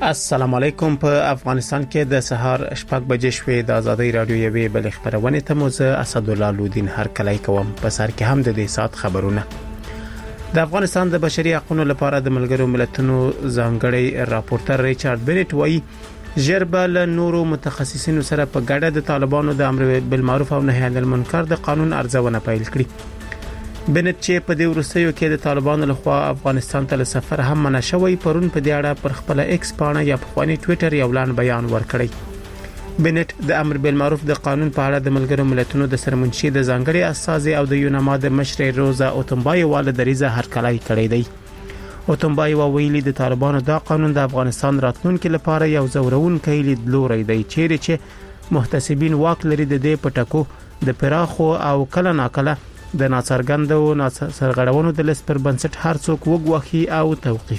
السلام علیکم. په افغانستان کې د سهار شپږ بجې شوې د ازادي رادیو یوې بل خبرونه ته موزه اسدالله لودین هر کله کوم په سر کې هم د دې سات خبرونه. د افغانستان د بشري حقوقو لپاره د ملګرو ملتونو ځانګړي راپورټر ریچارډ بنټ وایي جربل نورو متخصصینو سره په ګډه د طالبانو د امر بالمعروف او نهي عن المنکر د قانون ارزونه پیل کړې. بنټ چې په دې ورسېو کې د طالبانو لخوا افغانستان ته سفر هم منع شوی پرون په دې اړه پر خپل ایکس پاڼه یا په خواني ټوئیټر یو لاندې بیان ورکړی. بنټ د امر بالمعروف د قانون په اړه د ملګرو ملتونو د سرمنشي د ځانګړي اساس او د یوناما د مشر روزا اوتمبای والا دریزه هرکلای کړی دی. اوتمبای ویلي د طالبانو دا قانون د افغانستان راتلونکو لپاره یو زورونکی لیدلوري دی چې محتسبین واک لري د دې پټکو د پراخو او کله ناکله د ناڅرګندو سرغړونو د لس پر بنسټ هر څوک وګواخي او توقيف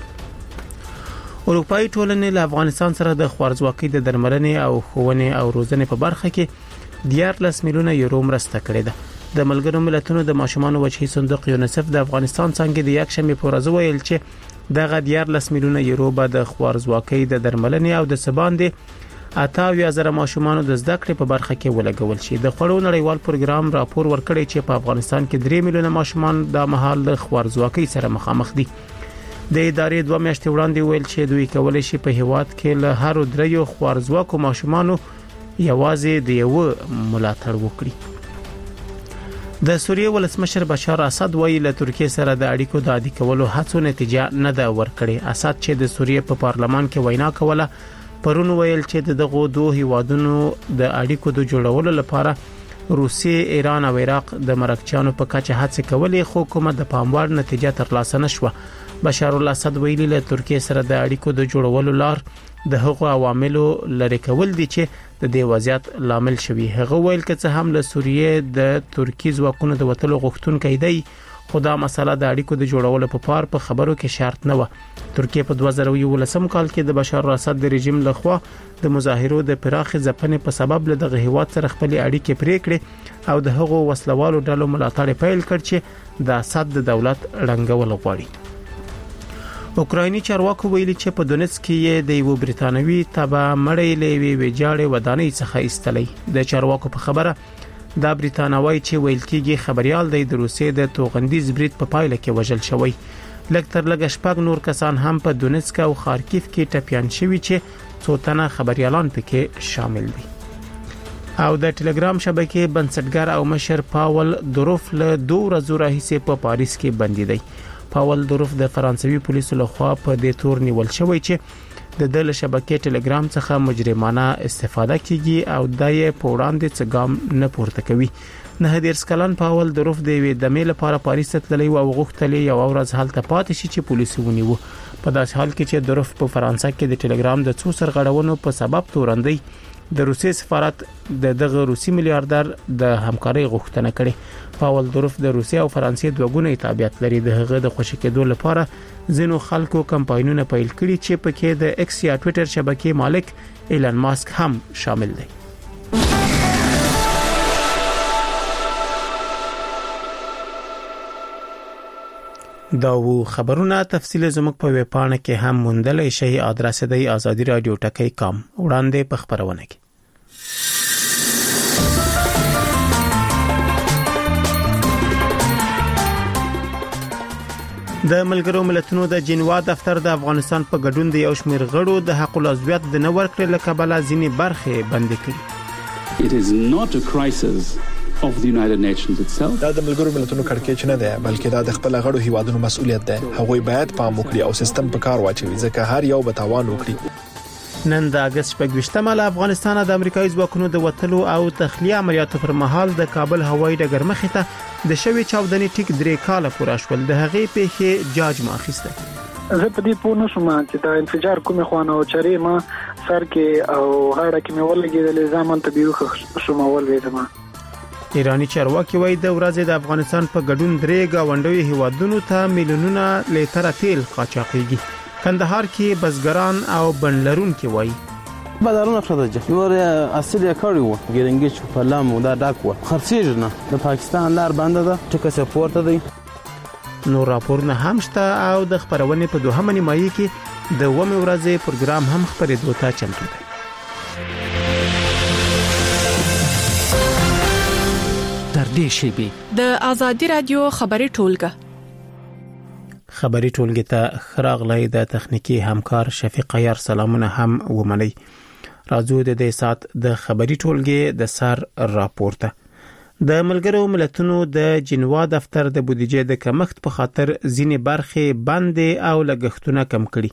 کړي. اروپאי ټولنې له افغانستان سره د خوارزواکۍ د درملنې او ښوونې او روزنې په برخه کې 14 میلیونه یورو مرسته کړې ده. د ملګرو ملتونو د ماشومان وجهي صندوق یونیسف د افغانستان څنګه د یک شنبه په ورځ ویل چې دغه 14 میلیونه یورو به د خوارزواکۍ د درملنې او د سباندې 80,000 ماشومان د زده کړې په برخه کې ولګول شي. د خړو نړیوال پروګرام راپور ورکړی چې په افغانستان کې 3 میلیونه ماشومان د مهال د خوارزواکۍ سره مخامخ دي. د ادارې 2 میاشتې وړاندې ویل چې دوی کولای شي په هیواد کې له هر دریو خوارزواکو ماشومانو یوازې د یو ملاتړ وکړي. د سوریې ولسمشر بشار اسد وایي له ترکیه سره د اړیکو د عادي کولو هڅو نتیجه نه ده ورکړې. اسد چې د سوریې په پارلمان کې وینا کوله پرون ویل چې دغه دوه هیوادونو د اړیکو د جوړولو لپاره روسیې، ایران او عراق د مرکچیانو په کچه هڅه کولې خو کومه د پاموړ نتیجه ترلاسه نشوه. بشار الاسد ویلي له ترکیه سره د اړیکو د جوړولو لار د هغو عواملو لری کول دي چې د دې وضعیت لامل شوي. هغه ویل چې هم له سوریې د ترکی ځواکونو د وټلو غوښتونکو دی خدا مسله د اړیکو د جوړولو په پار په خبرو کې شرط نه و. ترکیه په 2019 کال کې د بشار الاسد د رژیم لخوا د مظاهرو د پراخ ځپنې په سبب له دغه هیواد سره خپل اړیکې پرې کړې او د هغو وسلوالو ډلو ملاتړ پیل کړ چې د اسد د دولت رنګول غواړي. اوکرایني چارواکو ویلي چې په دونیتسک کې د یو بریتانوي تبع مړی لوي ویجاړې ودانۍ څخه ایستلې. د چارواکو په خبره دا بریتانوي چې ویل کېږي خبريال د روسیې د توغندیز برید په پایله کې وژل شوی. لکتر لګ شپږ نور کسان هم په دونیتسک او خارکیف کې ټپيان شوي چې څو تنه خبريالان پکې شامل دي. او د ټلګرام شبکې بنسټګر او مشر پاول دوروف له 2 ورځې راهیسې په پاریس کې بندي دی. پاول دوروف د فرانسوي پولیسو لخوا په دې تور نیول شوی چې د دل شبکې ټلګرام څخه مجرمانه استفاده کیږي او دای په وړاندې څه ګام نه پورته کوي. نه د ارسکلان پاول دروف د وی د میل لپاره پاریس ته تللی او غوښتلی یو ورځ هلته پاتې شي چې پولیس ونیو. په داس حال کې چې دروف په فرانسه کې د ټلګرام د څو سرغړونو په سبب تورندي د روسي سفارت دغه روسي میلیارډر د همکاري غوښتنه کړې. پاول دروف د روسي او فرانسې دوه ګونې تابعیت لري. دغه د خوشی کېدو لپاره ځینو خلکو کمپاینونه پیل کړي چې پکې د ایکس یا ټوئیټر شبکې مالک ایلن ماسک هم شامل دی. دا و خبرونه تفصیل زموږ په ویب پاڼه کې هم موندلای شئ. ادرس دی azadi.radio.com. وړاندې په خبرونه کې د ملګرو ملتونو د جنوا دفتر د افغانستان په ګډون د یو شمېر غړو د حق العضویت د نور کړل کبل ځینې برخې بند کړي. It is not a crisis of the United Nations itself. دا د ملګرو ملتونو کړکېچ نه ده بلکې دا د خپل غړو هیوادونو مسؤلیت ده. هغوی باید پام وکړي او سیستم په کار واچوي ځکه هر یو به تاوان وکړي. نن د اگست 28 له افغانستان د امریکایي ځواکونو د وټلو او تخلیه عملیاتو پر مهال د کابل هوایي ډګر مخې ته د شوی چاودنې ټیک 3 کاله پوره شول. د هغې پیښې جاج ماخسته. زه په دې پوه نشم چې دا انفجار کومه خوانه او چری ما سر کې او هاړه کې مې ولګېدل ځامن ته بیرو شومول وېدم. ایرانی چارواکي وایي د ورځې د افغانستان په ګډون 3 گاونډوي هیوادونو ته میلیونونه لیټره تیل قاچاقېږي. کندهار کې بزګران او بنلرون کې وایي بازارونه خداجه یور اصلي کړی وو ګرنګي چې په لامو دا ډاک وو خرڅېږي نه د پاکستان لار بند ده ټکه سپورت دی. نو راپورونه هم شته او د خبرونه په دوهمه نیمایي کې د ومه ورځې پروګرام هم خبرېدو ته چمتو دی. تر دې شیبې د آزادي رادیو خبري ټولګه خبري ټولګه ته خراغلای د تخنیکی همکار شفیق عیار سلامونه هم ومني. راځو د دې سات د خبري ټولګه د سر راپورته. د ملګرو ملتونو د جنوا دفتر د بودیجې د کمښت په خاطر ځینې برخې بند او لګښتونه کم کړي.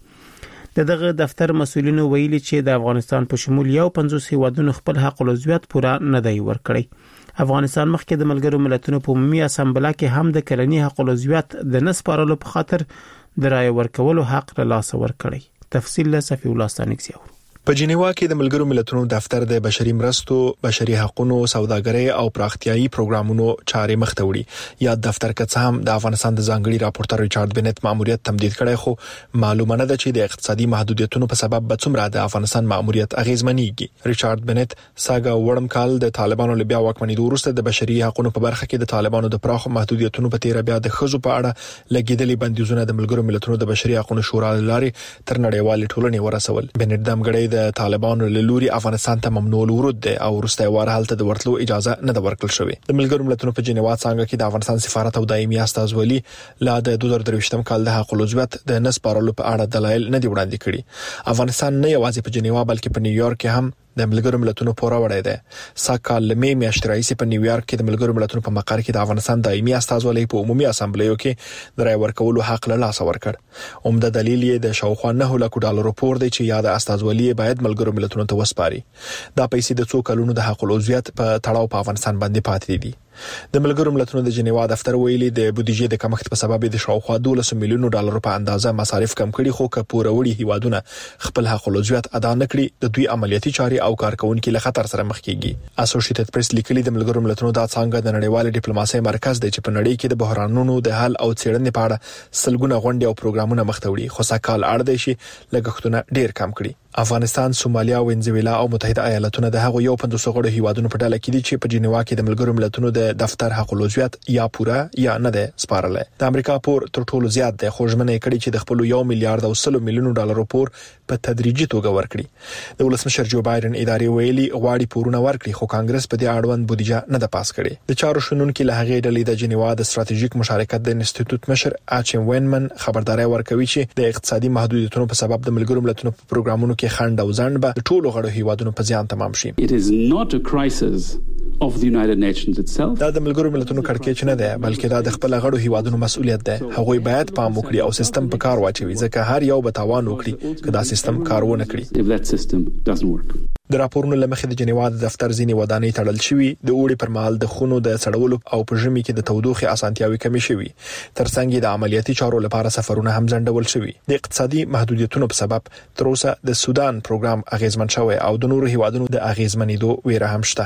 دغه دفتر مسؤلینو ویلي چې د افغانستان په شمول 50 هیوادونو خپل حق العضویت پوره نه دی ورکړی. افغانستان مخکې د ملګرو ملتونو په عمومي اسامبله کې هم د کلنی حق العضویت د نسپارلو په خاطر د رای ورکولو حق له لاس ورکړی. تفصیل له صفی الله ستانکسي. په جنیوا کې د ملګرو ملتونو دفتر د بشري مرستو، بشري حقوقو، سوداګرۍ او پراختیایي پروګرامونو چارې مخته وړي. یا دفتر کې هم د افغانستان د ځانګړي راپورټر ریچارډ بنت ماموریت تمدید کړی، خو معلومه نه ده چې د اقتصادي محدودیتونو په سبب به څومره د افغانستان ماموریت اغیزمنېږي. ریچارډ بنت ساګه وړم کال د طالبانو له بیا واکمنۍ وروسته د بشري حقوقو په برخه کې د طالبانو د پراخو محدودیتونو په تیر بیا د خزو په اړه لګیدلې بندیزونه د ملګرو ملتونو د بشري حقوقو شورا لارې تر نړیوال ټولنې ورسول. بنت دمګړی د طالبانو له لوري افغانستان ته ممنوع ورود دی او وروسته واره حالت د ورتلو اجازه نه ده ورکړل شوې. د ملګرو ملتونو په جنیوا څنګه کې د افغانستان سفارت او دایمي استازولي لا د 2023م کال د حق العضویت د نسپارلو په اړه دلایل نه دی وړاندې کړي. افغانستان نه یوازې په جنیوا بلکې په نیویارک کې هم د ملګرو ملتونو پورا وړای دی. ساکال لمې میاشتې راځي په نیویارک کې د ملګرو ملتونو په مقر کې د افغانستان دایمي استازولي په عمومي اسامبلیو کې د رای ورکولو حق له لاسه ورکړ. عمده دلیل یې د شاوخوا $9 لک پور دی چې یاد استازولي باید ملګرو ملتونو ته وسپاري. دا پیسې د څو کلونو د حق العضویت په تړاو په افغانستان باندې پاتې دي. د ملګرو ملتونو د جنیوا دفتر ویلي د بودیجې د کمښت په سبب د شاوخوا $12 میلیون په اندازه مصارف کم کړي، خو که پوروړي هیوادونه خپل حق العضویت ادا نه کړي د دوی عملیاتي چارې او کارکونکو له خطر سره مخ کیږي. اسوسییټډ پریس لیکلي د ملګرو ملتونو د څنګه د نړیوال ډیپلوماسۍ مرکز دی چې په نړۍ کې د بحرانونو د حل او څېړنې په اړه سلګونه غونډې او پروګرامونه مخ ته وړي، خو ساکال اړ دی چې لګښتونه ډیر کم کړي. افغانستان، سومالیا، وینزویلا او متحده ایالاتونه د هغو 50 غړو هیوادونو په ډله کې دي چې په جنیوا کې د ملګرو ملتونو د دفتر حق العضویت یا پوره یا نه ده سپارلای. د امریکا پور تر ټولو زیات د خوشمنې کړي چې د خپل $1 میلیارډ او $100 میلیون پور په تدریجي توګه ورکړي. د ولسمشر جو بایدن ادارې ویلي غواړي پورونه ورکړي، خو کانګرس په دې اړوند بودیجه نه ده پاس کړې. د چارو شنونکو له هغې ډلې د جنیوا د ستراتیژیک مشارکت د انسټیټیوټ مشر اچم وینمن خبرداري ورکوي چې د اقتصادي محدودیتونو په سبب د ملګرو ملتونو په پروګرامونو کې خنډ او ځنډ به ټولو غړو هیوادونو په ځان تمام شي. It is not a crisis of the United Nations itself. دا د ملګرو ملتونو کړکېچ نه ده، بلکې دا د خپل غړو هیوادونو مسؤلیت ده. هغوی باید پام وکړي او سیستم په کار واچوي، ځکه هر یو به تاوان وکړي که دا سیستم کار ونه کړي. If that system doesn't work. د راپورونو لمخې د جنیوا د دفتر ځینې ودانۍ تړل شوې، د اوړي پر مهال د خونو د سړولو او په ژمي کې د تودوخې اسانتیاوي کمې شوې. ترڅنګ د عملیاتي چارو لپاره سفرونه هم ځنډول شوي. د اقتصادي محدودیتونو په سبب تر اوسه د سودان پروګرام اغیزمن شوی او د نورو هیوادونو د اغیزمنېدو ویره هم شته.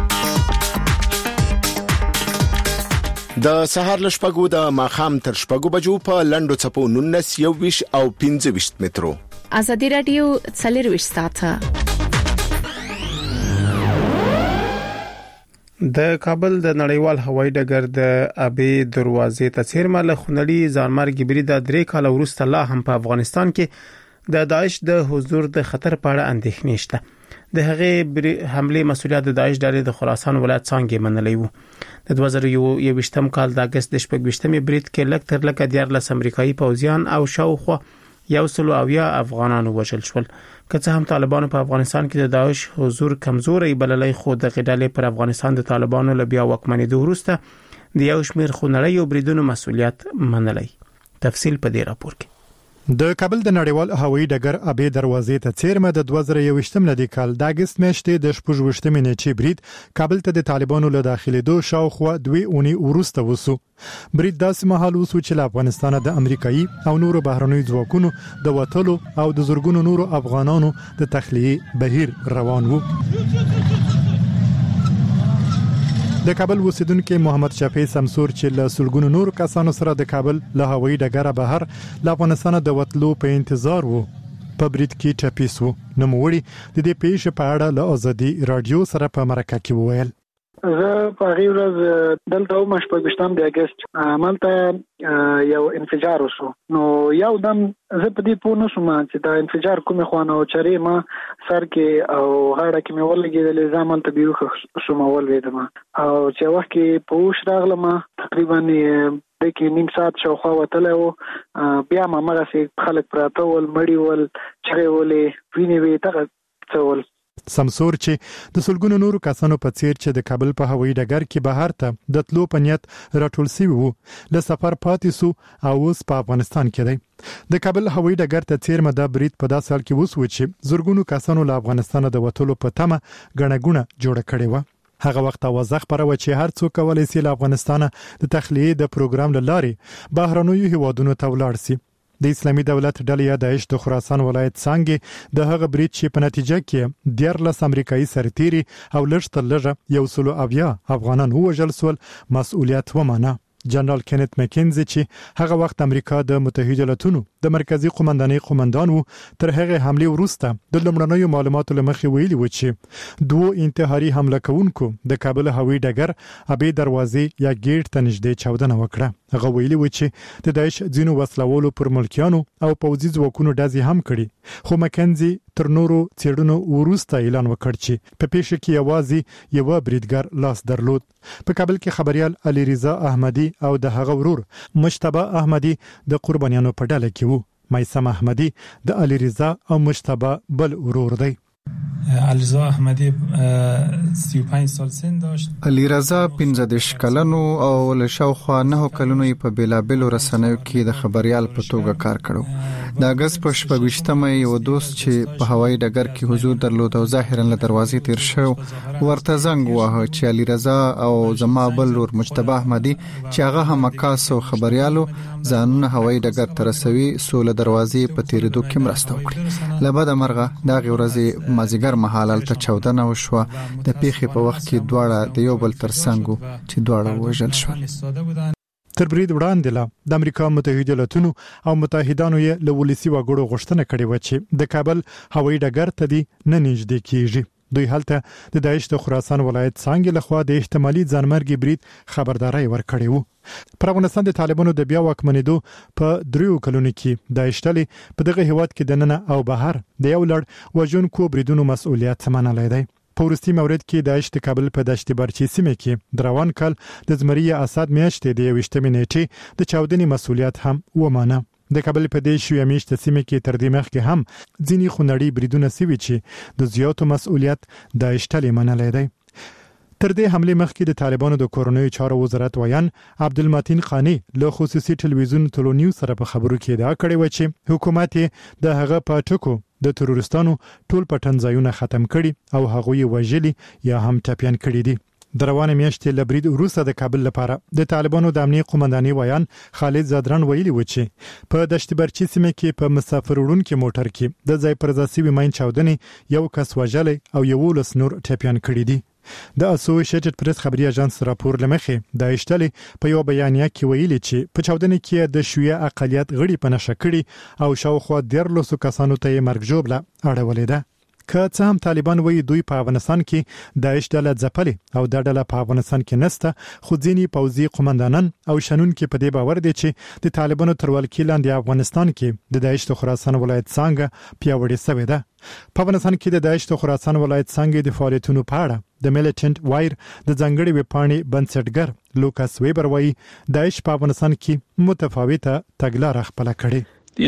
د سهار لشپګو د ماخام تر شپګو بجو په لندو چپو 19 او 25 مترو. آزادی رادیو 24 ساعته. د کابل د نړیوال هوایي ډګر د ابي دروازې ته څیرمه له خونړي ځانمرګي برید د 3 کال وروسته لا هم په افغانستان کې د داعش د حضور د خطر په اړه اندېښنې شته. د هغې حمله مسؤلیت د داعش ډلې د خراسان ولایت څنګه منلې وو. د 2021م کال د اگست د 28مې برید کې لږ تر لږه 14 امریکایي پوځیان او شاوخوا 170 افغانانو وژل شول. که څه هم طالبانو په افغانستان کې د داعش حضور کمزوري بللای، خو د غډلې پر افغانستان د طالبانو له بیا واکمنېدو وروسته د یو شمېر خونړیو بریدونو مسؤلیت منلای. تفصیل په دې راپور کې. د کابل د نړیوال هوایي ډګر ابي دروازې ته څیرمه د 2021م لدی کال د اگست میاشتې د 28مې نیټې برید کابل ته د طالبانو له داخليدو شاوخوا 2 اونۍ وروسته وسو. برید داسې مهال وسو چې له افغانستان د امریکایي او نورو بهرنیو ځواکونو د وټلو او د زورګونو نورو افغانانو د تخلیه بهیر روان وو. د کابل اوسیدونکو محمد شفیع سمسور چې له سلګونو نور کسانو سره د کابل له هوایي ډګر بهر له افغانستان د وټلو په انتظار وو په برید کې ټپي سو. نو موړي د دې پیښې په اړه له آزادي رادیو سره په مرکه کې وویل. زه په هغه ورځ دلته وم شپږم د اگست مالته یو انفجار وشو نو یو دم زه په دې پوه نشوم چې دا انفجار کومه خوانه او چرې ما سر کې او غاړه کې مې ولګېدل ځامن ته بیوخ شوم ولوېدم او چې وخت کې پوښ راغلم تقریبا دکې نیم ساعت شاوخوا وتلی و بیا ما مغسې خلک پراته ول مړي ول چغې ولې وینې وې دغه څه ول سمسور چې د سلګونو نورو کسانو په څیر چې د کابل په هوایي ډګر کې بهر ته د تلو په نیت راټول شوي وو له سفر پاتې سو او اوس په افغانستان کې دی د کابل هوایي ډګر ته څیرمه د برید په داسې حال کې وسو چې زرګونو کسانو له افغانستان د وټولو په تمه غڼګونه جوړه کړې و هغه وخت اوازه خبره و چې هر څوک کولای شي له افغانستان د تخلیه د پروګرام لارې بهرنوي هیوادونو ته ولاړ شي د اسلامي دولت ډلې یا داعش د خراسان ولایت څنګه د هغه برید چې په نتیجه کې 14 امریکایي سرتیري او لږ 170 افغانان وژل شول مسؤلیت ومانه جنرال کینت مکینزي چې هغه وخت امریکا د متحده ایالاتونو د مرکزی قومندانۍ قومندان وو تر هغه حمله وروسته د لمړنیو معلوماتو لمخې ویلي و چې دوه انتحاري حمله کوونکو د کابل هوایي ډګر ابي دروازې یا گیټ ته نږدې چاودنه وکړه هغه ویلي و چې د داعش ځینو وسلوالو پر ملکیانو او پوځي ځواکونو ډزې هم کړي خو مکینزي تر نورو څېړنو وروسته اعلان وکړ چې په پیښه کې یوازې یو بریدګر لاس درلود په کابل کې خبريال علي رضا احمدي او د هغه ورور مجتبی احمدي د قربانیانو په ډله کې وو مایسم احمدي د علي رضا او مجتبی بل ورور دی علیرضا احمدی 35 سال سن داشت. علیرضا 15 کلنو او له شاوخوا 9 کلونو په بیلابلو رسنیو کې د خبريال په توګه کار کړو. د اگست په 28مه یو دوست چې په هوایي ډګر کې حضور درلود او ظاهرا له دروازې تیر شو ورته زنګ واه چې علیرضا او زما بل ور مجتبی احمدی چې هغه هم کاسو خبريالو ځانونه هوایي ډګر ته رسوي سول دروازې په تیریدو کې مرسته وکړي. لبد مرغه دا غورځي مازیګر مهال ته چاودنه وشوه د پیښې په وخت کې دواړه د یو بل ترڅنګ چې دواړه وژل شول. تر برید وړاندې لا د امریکا متحده ایالاتونو او متحدانو یې له ولسی وګړو غوښتنه کړې و چې د کابل هوایي ډګر ته دي نه نږدې کیږي. دوی هلته د داعش د خراسان ولایت څنګه لخوا د احتمالي ځانمرګي برید خبرداري ورکړې وو. پر افغانستان د طالبانو د بیا واکمنېدو په 3 کلونو کې داعش ډلې په دغه هیواد کې د نن او بهر د یو لړ وژونکو بریدونو مسؤلیت منلای دی. په ورستي مورد کې داعش د کابل په دشت برچي سیمه کې دروان کال د زمري اسد میاشتې د 28 نیټې د چاودنې مسؤلیت هم ومانه. د کابل په دې شوې میاشتې سیمه کې تر دې مخکې هم ځینی خونړي بریدونه سوي چې د زیاتو مسؤلیت داعش ډلې منلای دی. تر دې حمله مخکې د طالبانو د کورونوي چارو وزارت ویان عبدالمتین خانی له خصوصي ټلویزیون تلونیو سره په خبرو کې دا کړی و چې حکومت د هغه په ټکو د تروریستانو ټول پټن ځایونه ختم کړي او هغوی وژلي یا هم ټاپیان کړي دي. د روانه میاشتې لبرید وروسته د کابل لپاره د طالبانو د امنیت قومندانۍ ویان خالد زادران ویلي و چې په دشت برچي سیمه کې په مسافر وړونکو موټر کې د ځای پر ځای سوي ماین چاودنې یو کس وژلی او 11 نور ټاپیان کړي دي. د اسوسییټډ پریس خبري اژانس راپور لمخې د اشتلې په یو بیانیه کې ویلي چې په چاودنې کې د شیعه اقلیت غړي په نشه کړي او شاوخوا 13 کسانو ته مرګ ژوبله اړولې ده. که څه هم طالبان وایي دوی په افغانستان کې داعش ډله ځپلې او دا ډله په افغانستان کې نسته خو ځینی پوځي قومندانان او شنون کې په دې باور دي چې د طالبانو تر ولکې لاندې افغانستان کې د داعش د خراسان ولایت څنګه پیاوړی شوی ده. په افغانستان کې د داعش د خراسان ولایت څنګه د فعالیتونو په اړه د میلیټنټ وایر د ځنګړي وپاڼې بنسټګر لوکاس ویبر وایي داعش په افغانستان کې متفاوته تګلارې خپل کړي. د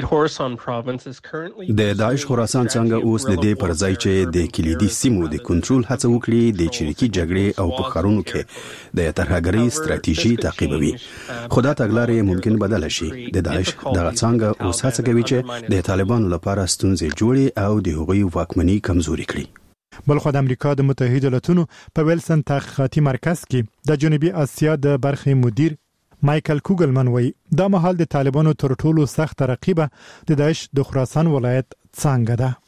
داعش خراسان څنګه اوس د دې پر ځای چې د کلیدي سیمو د کنټرول هڅه وکړي د چریکي جګړې او په خارونو کې د ترهګرۍ ستراتیژي تعقیبوي. خو دا تګلارې ممکن بدل شي. د داعش دغه څنګه اوس هڅه کوي چې د طالبانو لپاره ستونزې جوړي او د هغوی واکمنۍ کمزوري کړي. بلخو د امریکا د متحده ایالاتونو په ویلسن تحقیقاتي مرکز کې د جنوبي اسیا د برخې مدیر مایکل کوګلمن وایي دا مهال د طالبانو تر ټولو سخت رقیبه د داعش د خراسان ولایت څنګه ده.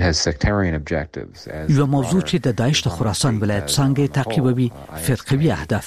یو موضوع چې د داعش د خراسان ولایت څنګه تعقیبوي فرقوي اهداف دي.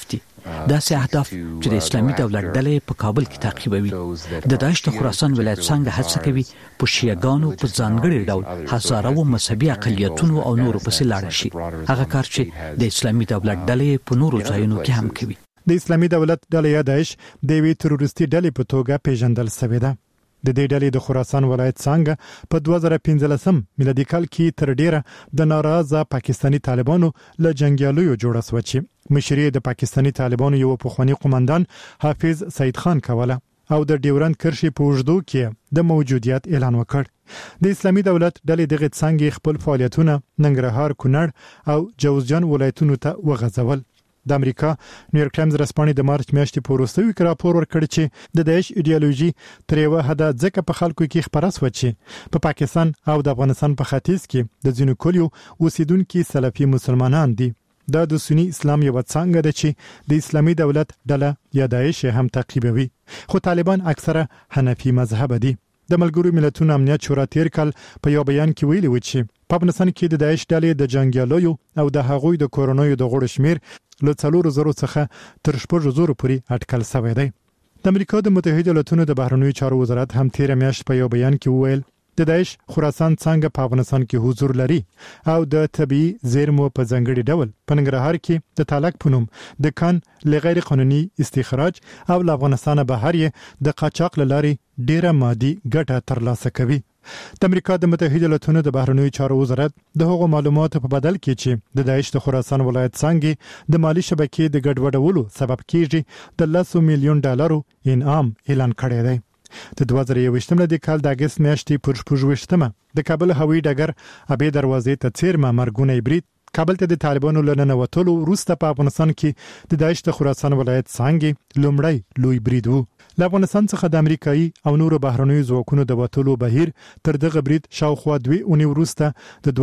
داسې اهداف چې د اسلامي دولت ډلې په کابل کې تعقیبوي. د داعش د خراسان ولایت څنګه هڅه کوي په شیعاګانو په ځانګړي ډول هزارو مذهبي اقلیتونو او نورو پسې لاړ شي، هغه کار چې د اسلامي دولت ډلې په نورو ځایونو کې هم کوي. د اسلامي دولت ډلې یا داعش د وی تروریستي ډلې په توګه پیژندل شوې ده. د دې ډلې د خراسان ولایت څنګه په 2015 میلادي کال کې تر ډیره د ناراضه پاکستانی طالبانو له جنگیالیو جوړه شو چې مشري د پاکستانی طالبانو یو پخوانی قومندان حافظ سید خان کوله او د ډیورند کرښې په وجودو کې د موجودیت اعلان وکړ. د اسلامي دولت ډلې دغه څنګه خپل فعالیتونه ننګرهار، کونړ او جوزجان ولایتونو ته وغځول. د امریکا نیویارک ټایمز رسپانې د مارچ میاشتې په وروستیو کې راپور ورکړ چې د داعش ایډیالوژي تر یو حده ځکه په خلکو کې خپره شوه چې په پاکستان او د افغانستان په ختیځ کې د ځینو کلیو اوسیدونکو سلفي مسلمانان دي. دا د سنی اسلام یو څنګه ده چې د اسلامي دولت ډله یا داعش هم تعقیبوي، خو طالبان اکثره حنفي مذهب دي. د ملګرو ملتونو امنیت شورا تیر کال په یو بیان کې ویلي و چې په افغانستان کې د داعش ډلې د جنگیالیو او د هغوی د کورونیو د غړو شمیر له 4,000 څخه تر 6,000 پورې اټکل شوی دی. د امریکا د متحده ایالاتونو د بهرنیو چارو وزارت هم تیر میاشت په یو بیان کې وویل د داعش خراسان څنګه په افغانستان کې حضور لري او د طبي زیرمو په ځنګړي ډول په ننګرهار کې د تالک پونم د کان لغیر قانوني استخراج او له افغانستان بهر د قاچاق لاري ډیره مادي ګټه ترلاسه کوي. د امریکا د متحده ایالاتونو د بهرنیو چارو وزارت د هغو معلوماتو په بدل کې چې د داعش د خراسان ولایت څنګه د مالی شبکې د ګډوډولو سبب کیږي د $100 میلیون انعام اعلان کړی دی. د 2021 د کال د اگست میاشتې پر 28مه د کابل هوایي ډګر ابي دروازې ته څیرمه مرګونه برید کابل ته د طالبانو لننه وټولو وروسته په افغانستان کې د داعش د خراسان ولایت څنګه لومړی لوی برید وو. له افغانستان څخه د امریکایي او نورو بهرنیو ځواکونو د وټولو بهیر تر دغه برید شاوخوا 2 اونۍ وروسته د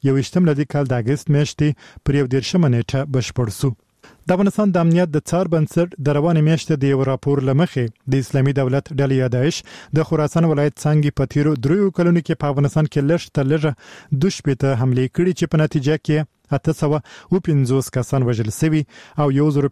2021 کال د اگست میاشتې پر 11 نیټه بشپړ شو. د افغانستان د امنیت د څار بنسټ د روانې میاشتې د یو راپور لمخې د اسلامي دولت ډلې یا داعش د خراسان ولایت څنګه په تیرو 3 کلونو کې په افغانستان کې لږ تر لږه 2 حمله کړې چې په نتیجه کې 850 کسان وژل شوي او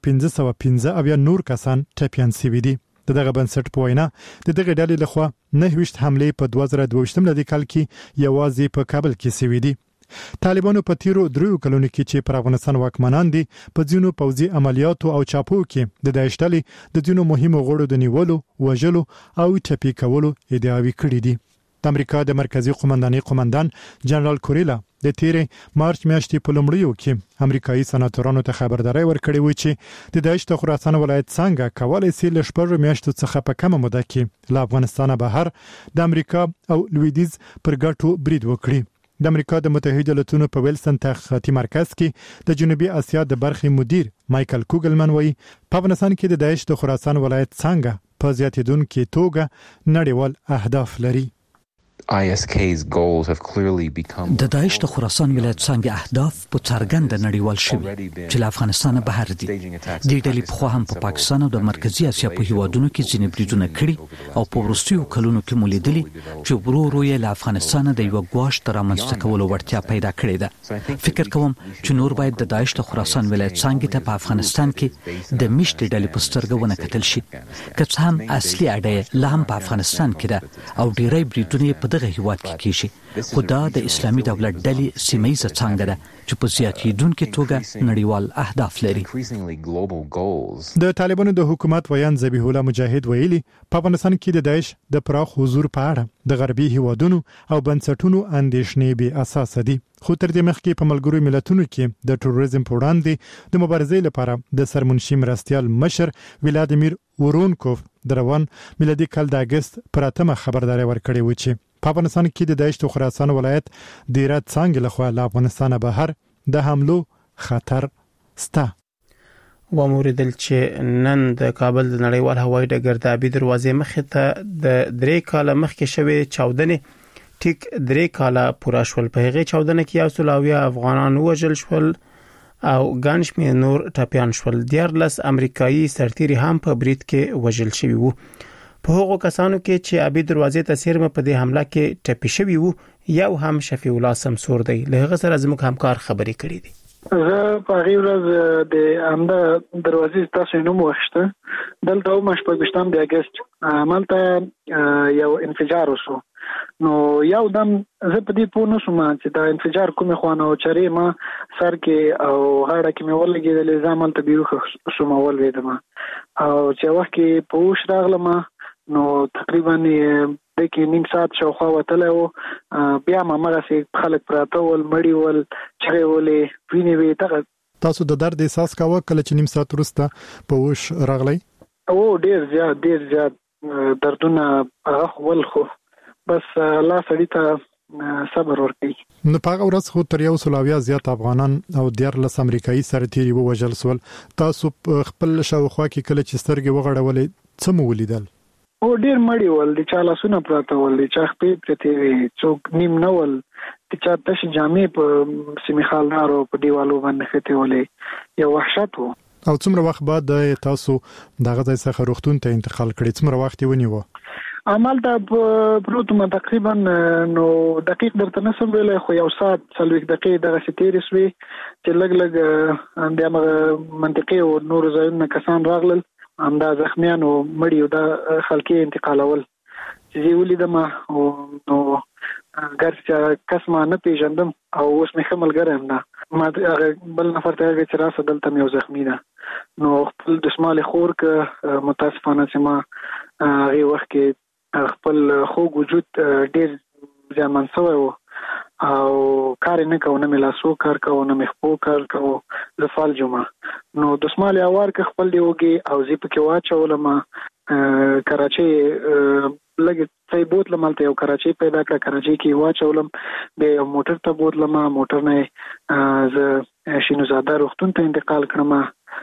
1515 او نور کسان ټپیان شوي دي. دغه بنسټ په وینا د دغه ډلې لخوا 9 حمله په 2022 کال کې یوازې په کابل کې شوي دي. طالبانو په تیرو 3 کلونو کې چې پر افغانستان واکمنان دي په ځینو پوځي عملیاتو او چاپو کې د داعش ډلې د ځینو مهمو غړو د نیولو، وژلو او ټپي کولو ادعاوې کړې دي. د امریکا د مرکزی قومندانۍ قومندان جنرال کوریلا د تیر مارچ میاشتې په لومړیو کې امریکایي سناتورانو ته خبرداري ورکړې و چې د داعش د خراسان ولایت څنګه کولای شي له 6 میاشتو څخه په کمه موده کې له افغانستان بهر د امریکا او لویدیز پر ګټو برید وکړي. د امریکا د متحده ایالاتونو په ویلسن تحقیقاتي مرکز کې د جنوبي اسیا د برخې مدیر مایکل کوګلمن وایي په افغانستان کې د داعش د خراسان ولایت څنګه په زیاتیدونکو توګه نړیوال اهداف لري. ISK's goals have clearly become د داعش د خراسان ولایت څنګه اهداف په څرګند نړیوال شوي چې له افغانستان بهر دي. د ډلې په خوا هم په پاکستان او د مرکزی اسیا په هیوادونو کې ځینې بریدونه کړي او په وروستیو کلونو کې مولیدلي چې ورو ورو یې له افغانستان د یو غواش تر رامنځته کولو وړتیا پیدا کړې ده. فکر کوم چې نور باید د داعش د خراسان ولایت څنګه ته په افغانستان کې د میشتې ډلې په سترګه ونه کتل شي، که څه هم اصلي اړه لا هم په افغانستان کې ده او ډیری بریدونه په دغه هیواد کې کیږي، خو دا د اسلامي دولت ډلې سیمایي څنګه ده چې په زیاتیدونکو توګه نړیوال اهداف لري. د طالبانو د حکومت ویان ذبیح الله مجاهد ویلي په افغانستان کې د داعش د پراخ حضور په اړه د غربي هیوادونو او بنسټونو اندېښنې به اساس دي. خو تر دې مخکې په ملګرو ملتونو کې د ټوریزم په وړاندې د مبارزې لپاره د سرمنشي مرستیال مشر ولادیمیر ورونکوف د روان میلادي کال د اگست پر 8 خبرداري ورکړې و چې په افغانستان کې د داعش د خراسان ولایت د ایرات څنګه لخوا له افغانستان بهر د حملو خطر سته. و موریدل چې نن د کابل د نړیوال هوایي ډګر د ابي دروازې مخې ته د 3 کال مخکې شوی چاودنې ټیک 3 کال پوره شول. په هغه چاودنه کې 100 افغانان وژل شول او ګڼ نور ټپیان شول. 14 امریکایي سرتیري هم په برید کې وژل شوي وو. په هغو کسانو کې چې ابي دروازې ته سیرمه په دې حمله کې ټپي شوي وو یو هم شفیع الله سمسور دی. له هغه سره زموږ همکار خبرې کړې دي. زه په هغه ورځ د امدا دروازې تاسو نوم واخیسته دلته مش په 28 د اگست عملته یو انفجار وشو نو یو دم زه په دې پوه نشم چې دا انفجار کومه خوانه او چرې ما سر کې او غاړه کې مې ولګېدل زامل ته بیوخ شوم ولویدم او چې وخت کې پوښ راغلم نو تقریبا د کې نیم ساعت شاوخوا وتله او بیا ما مغه خلک پراته ول مړی ول چغې ولې ویني وی ته تاسو د درد احساس کاوه کله چې نیم ساعت وروسته په وش راغلی او ډیر زیات دردونه هغه ول خو بس الله سړی ته صبر ورکړي نو په هغه ورځ خو تر 100 زیات افغانان او 14 امریکایي سرتیري ووژل سول تاسو خپل شاوخوا کې کله چې سترګې وغړولې څه مو ولیدل او ډیر مړی ول د چا لاسونه پراته ول د چا خپې پرته وي څوک نیم نه ول د چا تش جامې په سیمه خالدارو په دیوالو باندې خته ولې یو وحشت وو او څومره وخت بعد تاسو دغه ځای څخه روغتون ته انتقال کړی څومره وخت ونیو عمل ته پروتو تقریبا نو دقیق درته نسم ویل خو یو ساعت 30 دقیقې دغه ستیرس وی چې لګ د منطقي او نور ځایونه کسان راغلل همدا زخمیانو مړیو د خلکي انتقالول چې ولیدم او نو ګرځا قسمه نه پیژندم او اوس مې خمل ګرم نه ما بل نفر ته چې راسه دلته یو زخمی ده نو خپل د شمال خور ک متاسفانه چې ما هغه وخت کې خپل خوږ وجود ډیر ځمن سوی وو او کار نه کوو نه ملاسو کار کوو نه مخپو کار کوو زفال جمعه نو د شمال اوار ک خپل دیوږي او زی په کې واچولم کراچي لګ څه بوتل مالته یو کراچي پیدا کړ کراچي کې واچولم به موټر ته بوتلم موټر نه ز شینو زاده روختون ته انتقال کړم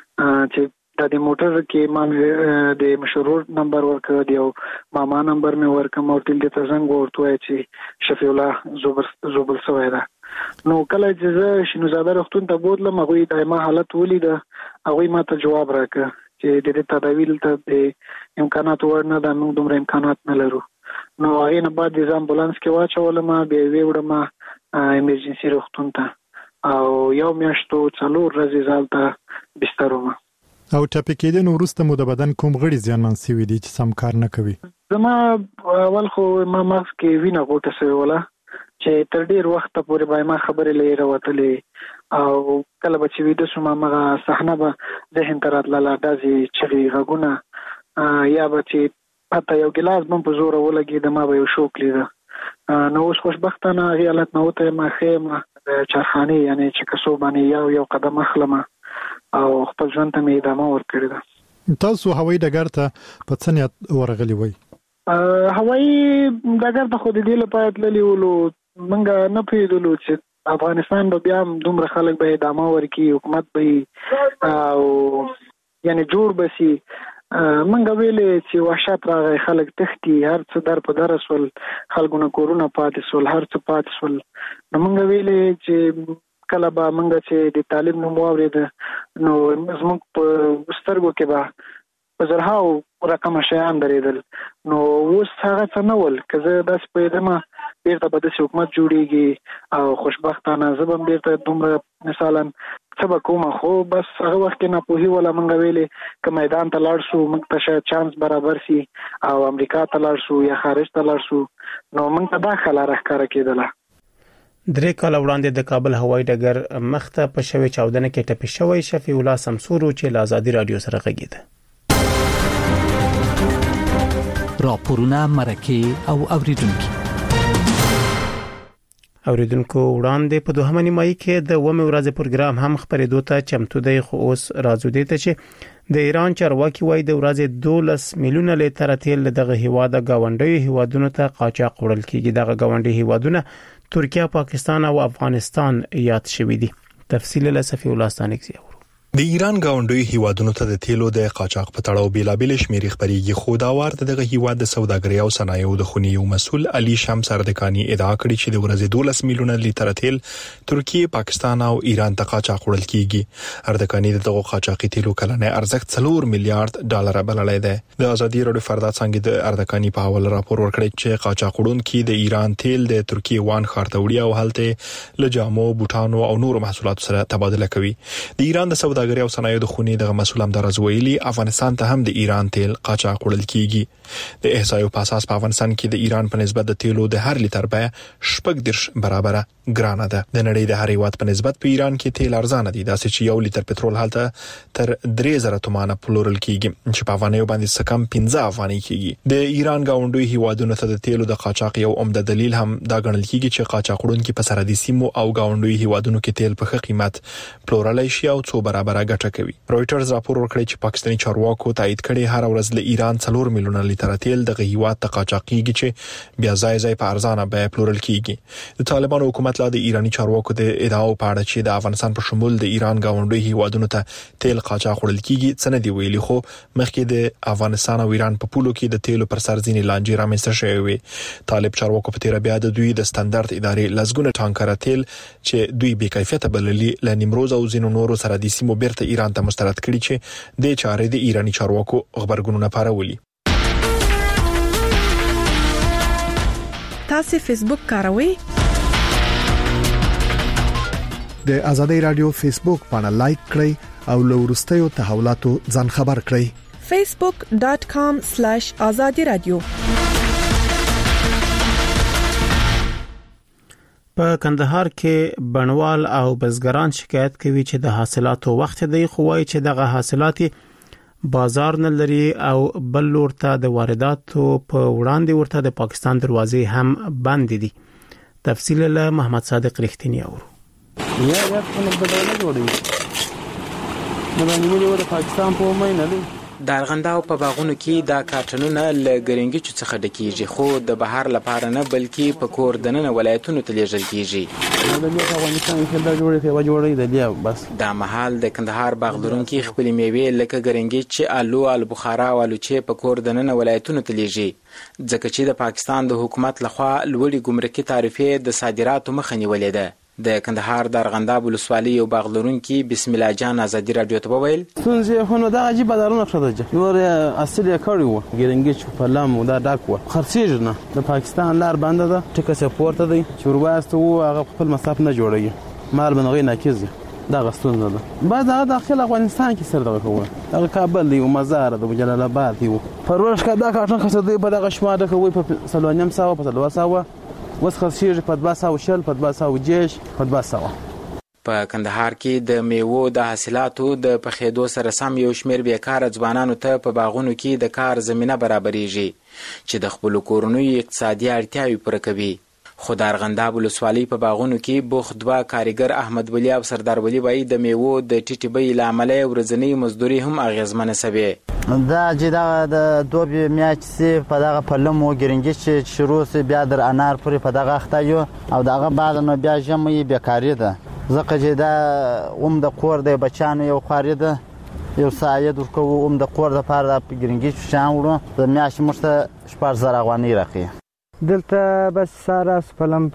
چې د موټر کې ما د مشهور نمبر ورکړ دیو ماما نمبر مې ورکړم او تل د څنګه ورته چې شفیع الله زوبل سوی ده نو کله چې شینو زاده روختون ته بوتلم هغه د ما حالت ولید هغه ما ته جواب راکړ چې د دې تداویل ته د امکانات ورنه د موږ دومره امکانات نه لرو نو هغه نه بعد د امبولانس کې واچولم به ویوړم ایمرجنسي روختون ته او یو میاشتو څلور ورځې ځالته بستروم او ټاپی کېدن وروسته مو د بدن کوم غړي زیانمن شوي دي چې سم کار نه کوي زما اول خو ما مغز کې وینه غوټه شوی ولا چې تر ډیر وخت پورې به ما خبرې لري وتلې او کله به چې ویده شوم ما صحنه به ذهن تر اتلاله دازي چې غوونه یا به چې حتی یو ګلاس بم په زور ولګي د ما به یو شوک لیده نو اوس خوشبختانه غیالت نه وته ما خیمه چرخانی یعنی چې کسو باندې یو قدم اخلم او خپل ژوند ته مې ادامه ورکړې ده تاسو هوایي ډګر ته په څه نیت ورغلی وای هوایي ډګر ته خو د دې لپاره تللی ولو منګه نه پیدلو چې افغانستان به بیا دومره خلک به ادامه ورکړي حکومت به او یعنی جوړ بسی منګه ویلې چې وحشت راغی خلک تختی هر څه در په درسول خلکونه کورونه پاتې سول هر څه پاتې سول نو منګه ویلې چې کله به منګه چې د تعلیم نوم واورید نو زموږ په سترګو کې به په زرهاو رقم شیان درېدل نو اوس هغه څه نه ول که زه داسې پوهېدم بیرته به داسې حکومت جوړېږي او خوشبختانه زه به بیرته دومره مثالا څه به کوم خو بس هغه وخت کې ناپوهي ولا منګه ویلې که میدان ته لاړ شو موږ ته شاید چانس برابر سي او امریکا ته لاړ شو یا خارج ته لاړ شو نو موږ ته دا خلا راښکاره کېدله 3 کال وړاندې د کابل هوایي ډګر مخته په شوي چاودنه کې ټپي شوی شفیع الله سمسورو چې له آزادي رادیو سره غږیده راپورونه مرکه او اوریدونکو وړاندې په دوهمه نیمایي کې د ومه ورځې پروګرام هم خبرېدو ته چمتو دی خو اوس راځو دی ته چې د ایران چارواکي وایي د ورځې 12 میلیونه لیتر تیل دغه هیواده گاونډي هیوادونو ته قاچاق وړل کیږي دغه گاونډي هیوادونه ترکیه پاکستان او افغانستان یاد شوي دي تفصیل له صفی الله ستانکزی د ایران گاونډي هیوادونو ته د تیلو د قاچاق په تړاو بیلابل شمیرې خبريږي، خو دا ورته دغه هیواد د سوداګرۍ او صنایعو د خونی یو مسول علي شمس اردکانی ادعا کړې چې د ورځې 12 میلیونه لیټر تیل ترکیه، پاکستان او ایران ته قاچاق وړل کیږي. اردکانی دغه قاچاقي تیلو کلنې ارزښت 4 میلیارډ ډالر بللی دی. د ازادي رادیو فردا څنګه د اردکانی په حواله راپور ورکړی چې قاچاق وړونکي د ایران تیل د ترکیه وان ښار ته وړي او هلته لجامو، بوټانو او نورو محصولاتو سره تبادله کوي. د ایران د سوداګرۍ او صنایعو د خونی دغه مسول هم درز ویلي افغانستان ته هم د ایران تیل قاچاق وړل کیږي. د احصایو په اساس په افغانستان کې د ایران په نسبت د تیلو د هر لیټر بیه 6 برابر ګرانه ده. د نړۍ د هر هیواد په نسبت په ایران کې تیل ارزانه دي، داسې چې یو لیټر پټرول هلته تر 3000 تومانه پلورل کیږي چې په افغانیو باندې سکم 15 افغانۍ کیږي. د ایران گاونډي هیوادونو ته د تیلو د قاچاق یو عمده دلیل هم دا ګڼل کیږي چې قاچاق وړونکي په سرحدي سیمو او گاونډي هیوادونو کې تیل په ښه قیمت پلورلای شي او څو برابر ګټه کوي. رويټرز راپور ورکړی چې پاکستاني چارواکو تایید کړي هر ورځ له ایران 4 میلیونه لیټر تیل دغه هیواد ته قاچاقيږي چې بیا ځای په ارزانه بیه پلورل کیږي. د طالبانو حکومت لا د ایرانی چارواکو د ادعاو په اړه چې د افغانستان په شمول د ایران گاونډي هیوادونو ته تیل قاچاق وړل کیږي څه نه دی ویلي، خو مخکې د افغانستان او ایران په پولو کې د تیلو پر سر ځینې لانجې رامنځته شوې وي. طالب چارواکو په تیر بیا د دوی د ستاندرد ادارې لزګونه ټانکر تیل چې دوی بې کیفیته بللي ل نیمروز او زینو نورو سرحدي سیمو بیرته ایران ته مسترد کړي چې د چارې د ایرانی چارواکو خبرګونونه پارولي. تاسو فیسبوک کاروئ؟ د ازادي رادیو فیسبوک باندې لایک کړئ او له ورستیو تحولاتو ځان خبر کړئ. facebook.com/azadiradio. په کندهار کې بڼوال او بزګران شکایت کوي چې د حاصلاتو وخت دی، خو وايي چې دغه حاصلات بازار نه لري او بل لور ته د وارداتو په وړاندې ورته د پاکستان دروازې هم بند دي. تفصیل له محمد صادق رښتینی اورو. یا په بدلونه جوړي د باندې له پاکستان په مینه دي. د ارغنداو په باغونو کې دا کارټنونه ل ګرنګي څخه ډکیږي، خو د بهر لپاره نه بلکې په کور دننه ولایتونو ته لیږل کیږي. د افغانستان کې دا جوړي د بیا بس د محل د کندهار باغدارونکو خپل میوې لکه ګرنګي چې آلو، البخارا او آلو چې په کور دننه ولایتونو ته لیږي، ځکه چې د پاکستان د حکومت لخوا لوړي ګمرکي تعرفې د صادراتو مخه نیولې ده. د کندهار د ارغنداب ولسوالۍ یو باغدارونکو بسم الله جان ازادي رادیو ته وویل څنګه خو نو دا عجیب بازارونه خرڅه یو اصلي کړی وو ګرنګي چې په لام دا ډاک و خرڅېږي نه د پاکستان لار باندې ده ټکه سپورت دی چې ورواست وو هغه خپل مساف نه جوړي مال بنغې ناکیز دا غستون ده بعد هغه داخل افغانستان کې سره دغه کوه هغه کابل دی او مزار د جلال آباد دی پرورش کا دا کارټن خسر دی په دغه شماده کوي په سلوانیم ساو په سلوا ساو وس خرڅېږي په 200 شل په 200 جيش په 200. په کندهار کې د میوو د حاصلاتو د پخېدو سره سم یو شمېر بیکاره ځوانانو ته په باغونو کې د کار زمينه برابرېږي چې د خپل کورنۍ اقتصادي اړتیاوې پوره کوي. خو د ارغنداب ولسوالۍ په باغونو کې بوخ دوا کاریګر احمد ولی او سردار ولی وایي د میوو د ټیټي بیې له امله ورځنی مزدوري هم اغیزمنه سوي. دا چې دا د دوبي میاشتې په دغه پلمو ګرنګي چې شروع سي بیا در انار پورې په دغه اخته یو او دغه بعد نو بیا ژمي بیکاری ده ځکه چې دا د کور د بچانو یو خاري ده یو سایه درکو د کور د پاره د ګرنګي شان وړو د میاشتې مشته 4000 افغانۍ راخي دلته بس سارا سپلم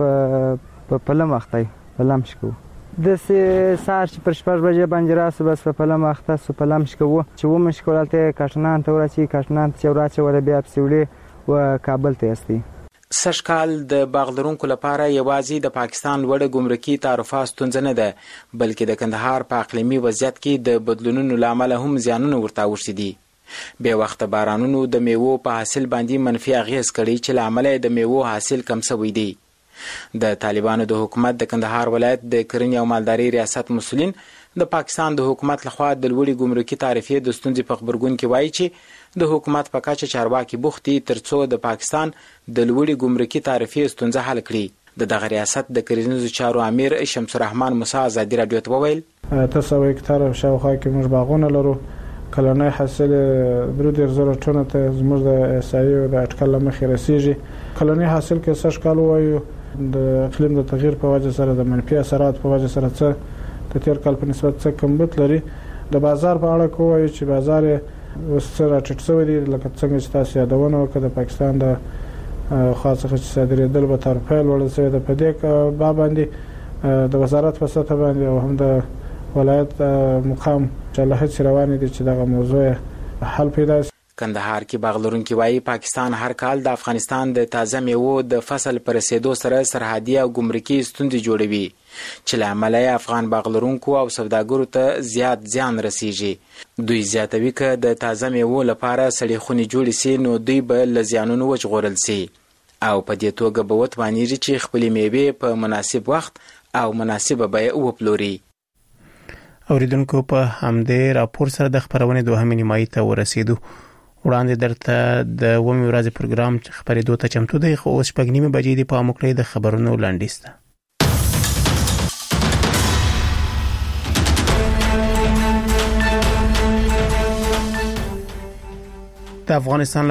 په پلم اخته پلم شکو د سار چې پر شپږ بجې باندې راس بس په پلم اخته سو پلم شکو چې و مشکلات کاشنان ته ورچی کاشنان ته ورچی ور بیا پسولې و کابل ته استي. سشکال د باغدارونکو لپاره یوازې د پاکستان وړ ګمرکي تعرفات ستونزه نه ده بلکې د کندهار په اقلیمي وضعیت کې د بدلونونو لامل هم زیانونه ورته ورسېدي. به وخت بارانونو د میوو په حاصل باندې منفي اغیز کړي چې لامل د میوو حاصل کم شوی دی. د طالبانو د حکومت د کندهار ولایت د کرنې او مالداري ریاست مسؤلین د پاکستان د حکومت لخوا د لوړي ګمرکي تعرفې د ستونزې په خبرګون کې وایي چې د حکومت په کچه چارواکي بوختي ترڅو د پاکستان د لوړي ګمرکي تعرفې ستونزه حل کړي. د دغه ریاست د کرنیزو چارو امیر شمس الرحمن موسی ازادي رادیو ته وویل 300 هکتار شاوخوا کې موږ باغونه لرو کلنۍ حاصل 3000 ټنه ته زموږ د احصایې او د اټکل مخې رسیږي. کلنۍ حاصل کې څه ښکال وایو د اقلیم د تغییر په وجه سره د منفي اثرات په وجه سره څه د تیر کال په نسبت څه کمبود لري د بازار په اړه کوی چې بازار وسره ټټ شوی دی لکه څنګه چې تاسو یادونه وکړه د پاکستان د خاصه چې صادرېدل به تر پیل ورسېد په دې باندې د وزارت په سطح باندې او هم د ولایت مقام چې له هڅې روانې دي چې دغه موضوع حل پیدا شي. کندهار کې باغلرونکي وایي پاکستان هر کال د افغانستان د تازه میوو د فصل پر رسیدو سره سرحدي او ګمرکي ستونزې جوړوي چې له امله یې افغان باغلرونکو او سوداګرو ته زیات زیان رسیږي. دوی زیاتوي که د تازه میوو لپاره سړې خونې جوړې سي نو دوی به له زیانونو وژغورل سي او په دې توګه به وتوانیږي چې خپلې میوې په مناسب وخت او مناسبه بیه وپلوري. اوریدونکو په همدې راپور سره د خبرونې دوهمې نیمایي ته ورسېدو. وړاندې درته د ومې ورځې پروګرام خبرېدو ته چمتو دی خو اوس 6:30 بجې دی. په موکړې د خبرونو لاندیز ده. د افغانستان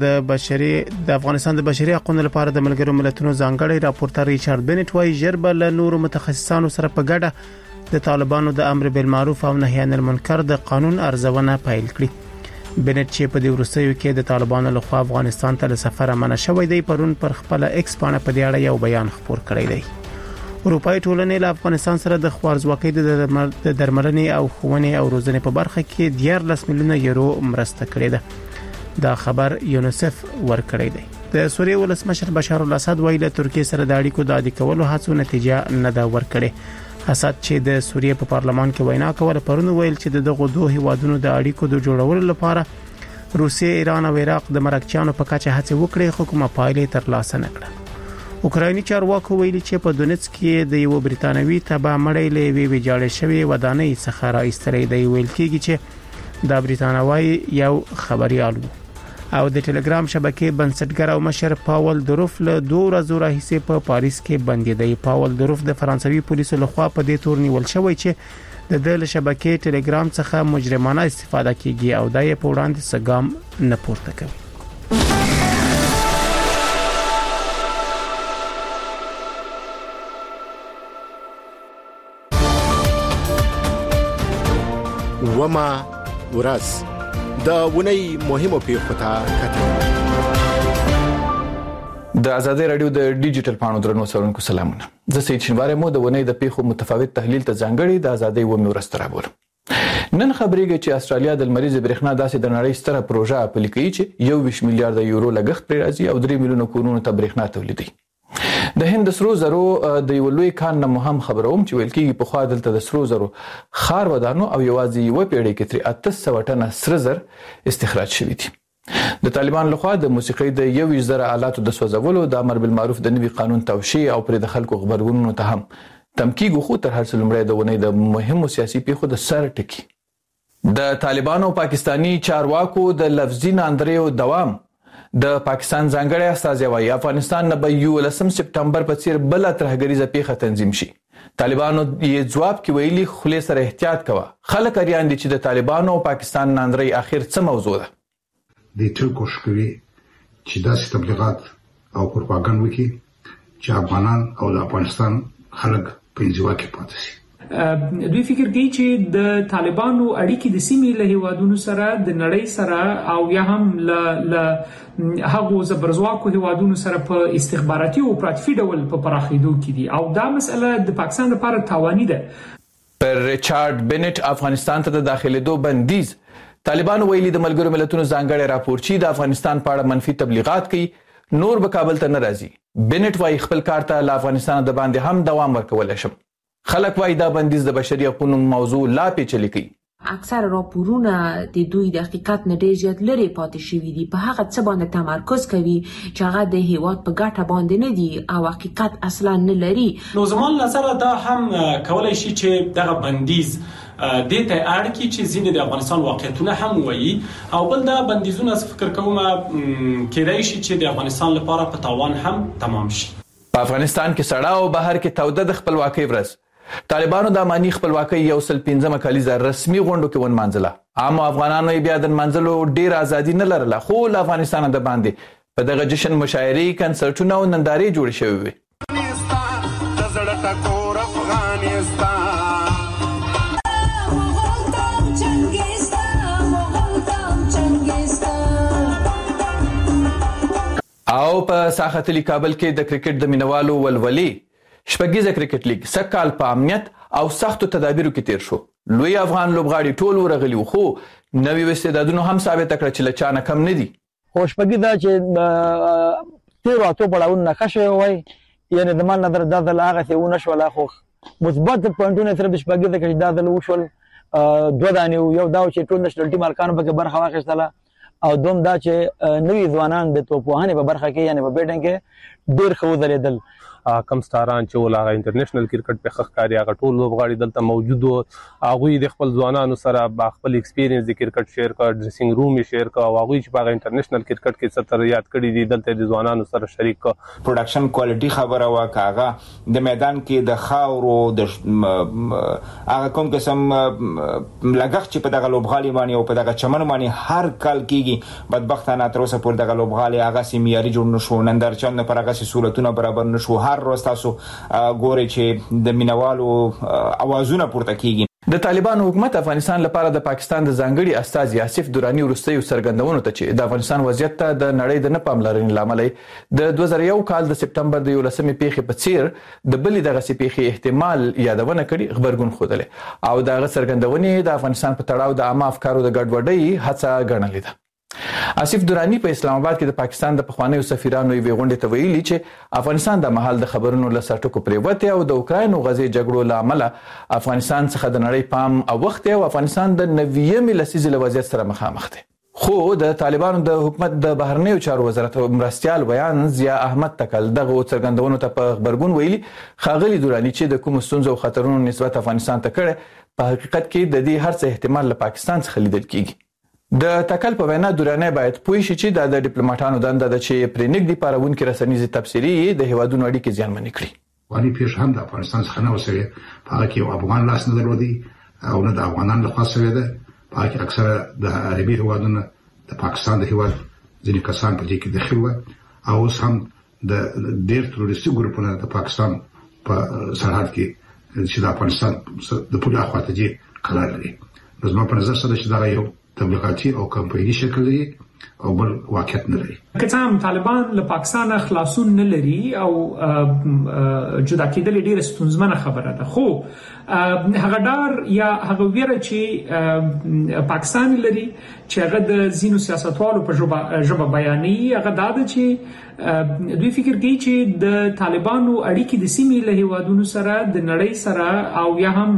د بشري حقوقو لپاره د ملګرو ملتونو ځانګړی راپورټر ریچارډ بنټ وايي ژر به له نورو متخصصانو سره په ګډه د طالبانو د امر بالمعروف او نهي عن المنکر د قانون ارزونه پیل کړي. بنټ چې په دې وروستیو کې د طالبانو لخوا افغانستان ته له سفره منع شوی دی پرون پر خپل ایکس باندې په دې اړه یو بیان خپور کړی دی. اروپאי ټولنې له افغانستان سره د خوارزواکۍ د درملنې او ښوونې او روزنې په برخه کې 14 میلیونه یورو مرسته کړې ده. دا خبر یونیسف ورکړی دی. د سوریې ولسمشر بشار الاسد ویل ترکیه سره د اړیکو د عادي کولو هڅو نتیجه نه دا ورکړي. اسد چې د سوریې په پارلمان کې وینا کوله پرون ویل چې دغه دوه هیوادونو د اړیکو د جوړولو لپاره روسیې، ایران او عراق د مرکچیانو په کچه هڅه وکړي خو کومه پایله ترلاسه نه کړه. اوکرایني چارواکو ویلي چې په دونیتسک کې د یو بریتانوي تبع مړی له ویجاړې شوی ودانۍ څخه راایستلې دی. ویل کېږي چې د بریتانوي یو خبريال او د ټلګرام شبکې بنسټګر او مشر پاول دروف له 2 ورځې راهیسې په پاریس کې بندي دی. پاول دروف د فرانسوي پولیسو لخوا په دې تور نیول شوی چې د شبکې ټلګرام څخه مجرمانه استفاده کیږي او د یې په وړاندې سګام نه پورته کوي. وما ورځ د ونی مهمو پیښو ته کتل. د آزادۍ رادیو د ډیجیټل پاڼو درنو سرونکو سلامونه. زه سید شینواری مو د ونی د پیښو متفاوت تحلیل ته ځانګړي د آزادۍ ومه ورسته راوړم. نن خبرېږي چې استرالیا د لمریز برېښنا داسې د نړۍ ستره پروژه پلي کوي چې 21 میلیارډ یورو لګښت پرې راځي او 3 میلیونه کورونو ته برېښنا تولیدوي. د هند سرو زرو د یو لوی کان نه مهم خبروم چې ویل کېږي په خوا دلته د سرو زرو خار ودانو او یوازې یو پیړۍ کې تر 800 ټنه سره زر استخراج شوی دي. د طالبان لخوا د موسیقي د 1,000 آلاتو د سوځولو د امر بالمعروف د نوي قانون توشیح او پر د خلکو خبرګونونو ته هم تمکیږي خو تر هر څه لمړی د ونې د مهمو سیاسي پیښو د سر ټکی. د طالبانو پاکستانی چارواکو د لفظي ناندریو دوام د پاکستان ځانګړی استازی وايي افغانستان نه به 11 سپټمبر په څیر بل ترهګریزه پیښه تنظیم شي. طالبانو یې جواب کې ویلي خله سره احتیاط کوه. خلک اړین دي چې د طالبانو او پاکستان ناندري اخر څه موضوع ده. د تل کوشش کوي چې داسې تبلیغات او پروپاګاندا وکړي چې افغانان او د افغانستان خلک په انزوا کې پاتې شي. دوی فکر کوي چې د طالبانو اړیکې د سیمې له هیوادونو سره د نړۍ سره او یا هم له هغو زبرځواکو هیوادونو سره په استخباراتي او پراتفي ډول په پراخېدو کې دي او دا مسله د پاکستان لپاره تاواني ده. پر ریچارډ بنټ افغانستان ته د داخليدو بندیز طالبان ویلي د ملګرو ملتونو ځانګړی راپورچی د افغانستان په اړه منفي تبلیغات کوي نور به کابل ته نه راځي. بنټ وايي خپل کار ته له افغانستان د باندې هم دوام ورکول شي. خلک وايي دا بندیز د بشري حقوقو موضوع لا پیچلې کوي. اکثر راپورونه د دوی د حقیقت نه ډېر زیات لري پاتې شوي دي په هغه څه باندې تمرکز کوي چې هغه د هیواد په ګټه باندې نه دي او حقیقت اصلا نه لري. نو زموږ نظر دا هم کولای شي چې دغه بندیز د ته اړ کی چې زینې د افغانستان واقعیتونه هم وایي او بل دا بندیزونه فکر کوم کېدای شي چې د افغانستان لپاره په تاوان هم تمام شي. په افغانستان کې سړا او بهر کې توده د خپلواکۍ ورځ طالبانو د اماني خپلواکۍ یو سل 15 کالیزه رسمي غونډو کې ونمانځله. عام افغانانو بیا د منځلو ډیر ازادي نه لرله خو له افغانستان د باندې په دغه جشن مشاعرې کنسرټونه او نندارې جوړ شوې وي. او په ساحتلی کابل کې د کرکټ د مینوالو ولولې شپږیزه کرکټ لیګ سکهال په امنیت او سختو تدابیرو کې تیر شو. لوی افغان لوبغاړي ټول ورغلي خو نوې استعدادونو هم ثابت کړ چې لچانه کم نه دي. خو شپږیزه چې تیر واتو بڑاون نقشه وای یعنی د مان نظر د هغه څه ونه شو لا خو مثبت پوینټونه تر شپږیزه کې د دل وشول دوه دانه یو دا چې ټول نشنل ټیم ارکان په برخه واخیستله او دوم دا چې نوې ځوانان د توپوهانې په برخه کې یعنی په بیټینګ کې ډیر خو درېدل. کم ستاران چې ولغه انټرنیشنل کرکټ په خخ کاری هغه ټول لوبغاړي دلته موجود او هغه د خپل ځوانانو سره با خپل ایکسپیرینس د کرکټ شیر کا ډریسینګ روم شیر کا او هغه چې په انټرنیشنل کرکټ کې ستر یاد کړی دي دلته د ځوانانو سره شریک کا پروډکشن کوالټي خبره واکاغه د میدان کې د خاورو د هغه کوم قسم لګښت چې په دغه لوبغاړي باندې او په دغه چمن باندې هر کال کېږي بدبختانه تر اوسه پورې دغه لوبغاړي هغه سیمیاري جوړ نشو نندرچن پر هغه سہولتونه برابر نشو. روز تاسو ګوري چې د مینوالو اوازونه پورته کیږي. د طالبانو حکومت افغانستان لپاره د پاکستان د ځانګړي استاذ یاسف دورانی ورستیو څرګندونو ته چې د افغانستان وضعیت ته د نړۍ د نه پاملرنې لامل د 2001 کال د سپتمبر د 11مې پیښې په څیر د بلې دغه پیښې احتمال یادونه کړي خبرګون خوده او دغه څرګندونې د افغانستان په تړاو د عامه افکارو د ګډوډۍ هڅه ګڼلې ده. آصف دورانی په اسلام آباد کې د پاکستان د پخوانیو سفیرانو یوې غونډې ته ویلي چې افغانستان د محل د خبرونو له سرټکو پریوته او د اوکراین او غزې جګړو لامل افغانستان څخه د نړۍ پام او وخت او افغانستان د 90مې لسیزې له وضعیت سره مخامخ دی. خو د طالبانو د حکومت د بهرنیو چارو وزارت مرستيال بیان ضیا احمد تکل دغه څرګندونو ته په خبرګون ویلي خاغلی دورانی چې د کوم ستونزو او خطرونو نسبت افغانستان ته کړي په حقیقت کې د دې هر څه احتمال له پاکستان څخه لیدل کیږي. د تکل په وینا دورانه باید پوه شي چې د ډیپلوماټانو دنده د چې پرېنګ دی پارونکو رسنیزي تفسیری د هیوادونو اړیکې ځانمنې کړي. وانی پیش هم د افغانستان څخه نه وسوي په کې یو افغان لاس نه درلودي او نه د افغانان له خاصه وي ده په کې اکثره د عربي هیوادونو د پاکستان د هیواد ځینې کسان په دې کې داخل و او هم د ډېر تروریستي ګروپونو د پاکستان په سرحد کې چې د افغانستان د پوله خواته دي کلار لري. زما په نظر سره چې دا یو تبلیغاتي او کمپایني شکل لري او بل واقعیت نه لري. که هم طالبان له پاکستان خلاصون نه لري او جدا کېدل ډیره ستونزمنه خبره ده خو هغه ډار یا هغه ویره چې پاکستان لري چې هغه د زینو سیاستوالو په ژبه بیانوي هغه دا ده چې دوی فکر کوي چې د طالبانو اړیکې د سیمې له هیوادونو سره د نړۍ سره او یا هم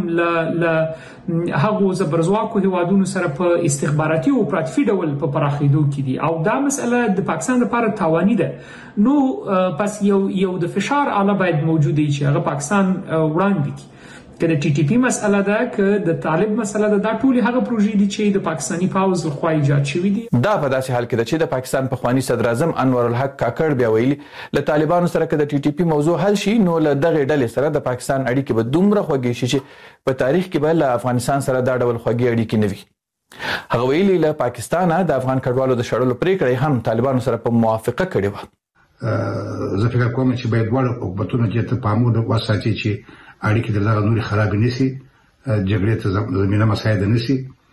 له هغو زبرځواکو هیوادونو سره په استخباراتي او پراتفي ډول په پراخېدو کې دي او دا مسله د پاکستان لپاره تاواني ده. نو پس یو د فشار آله باید موجود وي چې هغه پاکستان وړاندې کړي. که د ټي ټي پی مسله ده که د طالب مسله ده دا ټول هغه پروژې دي چې د پاکستاني پاوز لخوا ایجاد شوي دي. دا په داسې حال کې ده چې د پاکستان پخوانی صدر اعظم انور الحق کاکړ بیا ویلي له طالبانو سره که د ټي ټي پی موضوع حل شي نو له دغه ډلې سره د پاکستان اړیکې به دومره خوږې شي چې په تاریخ کې به له افغانستان سره دا ډول خوږې اړیکې نه وي. هغه ویلي له پاکستان د افغان کډوالو د شړلو پریکړه هم طالبانو سره په موافقه کړې و. زه فکر کوم چې باید ډول حکومتونه چې ته پامو د وساتي چې اړیکې دغه نوري خراب نشي جګړې ته زمينه مساعد نشي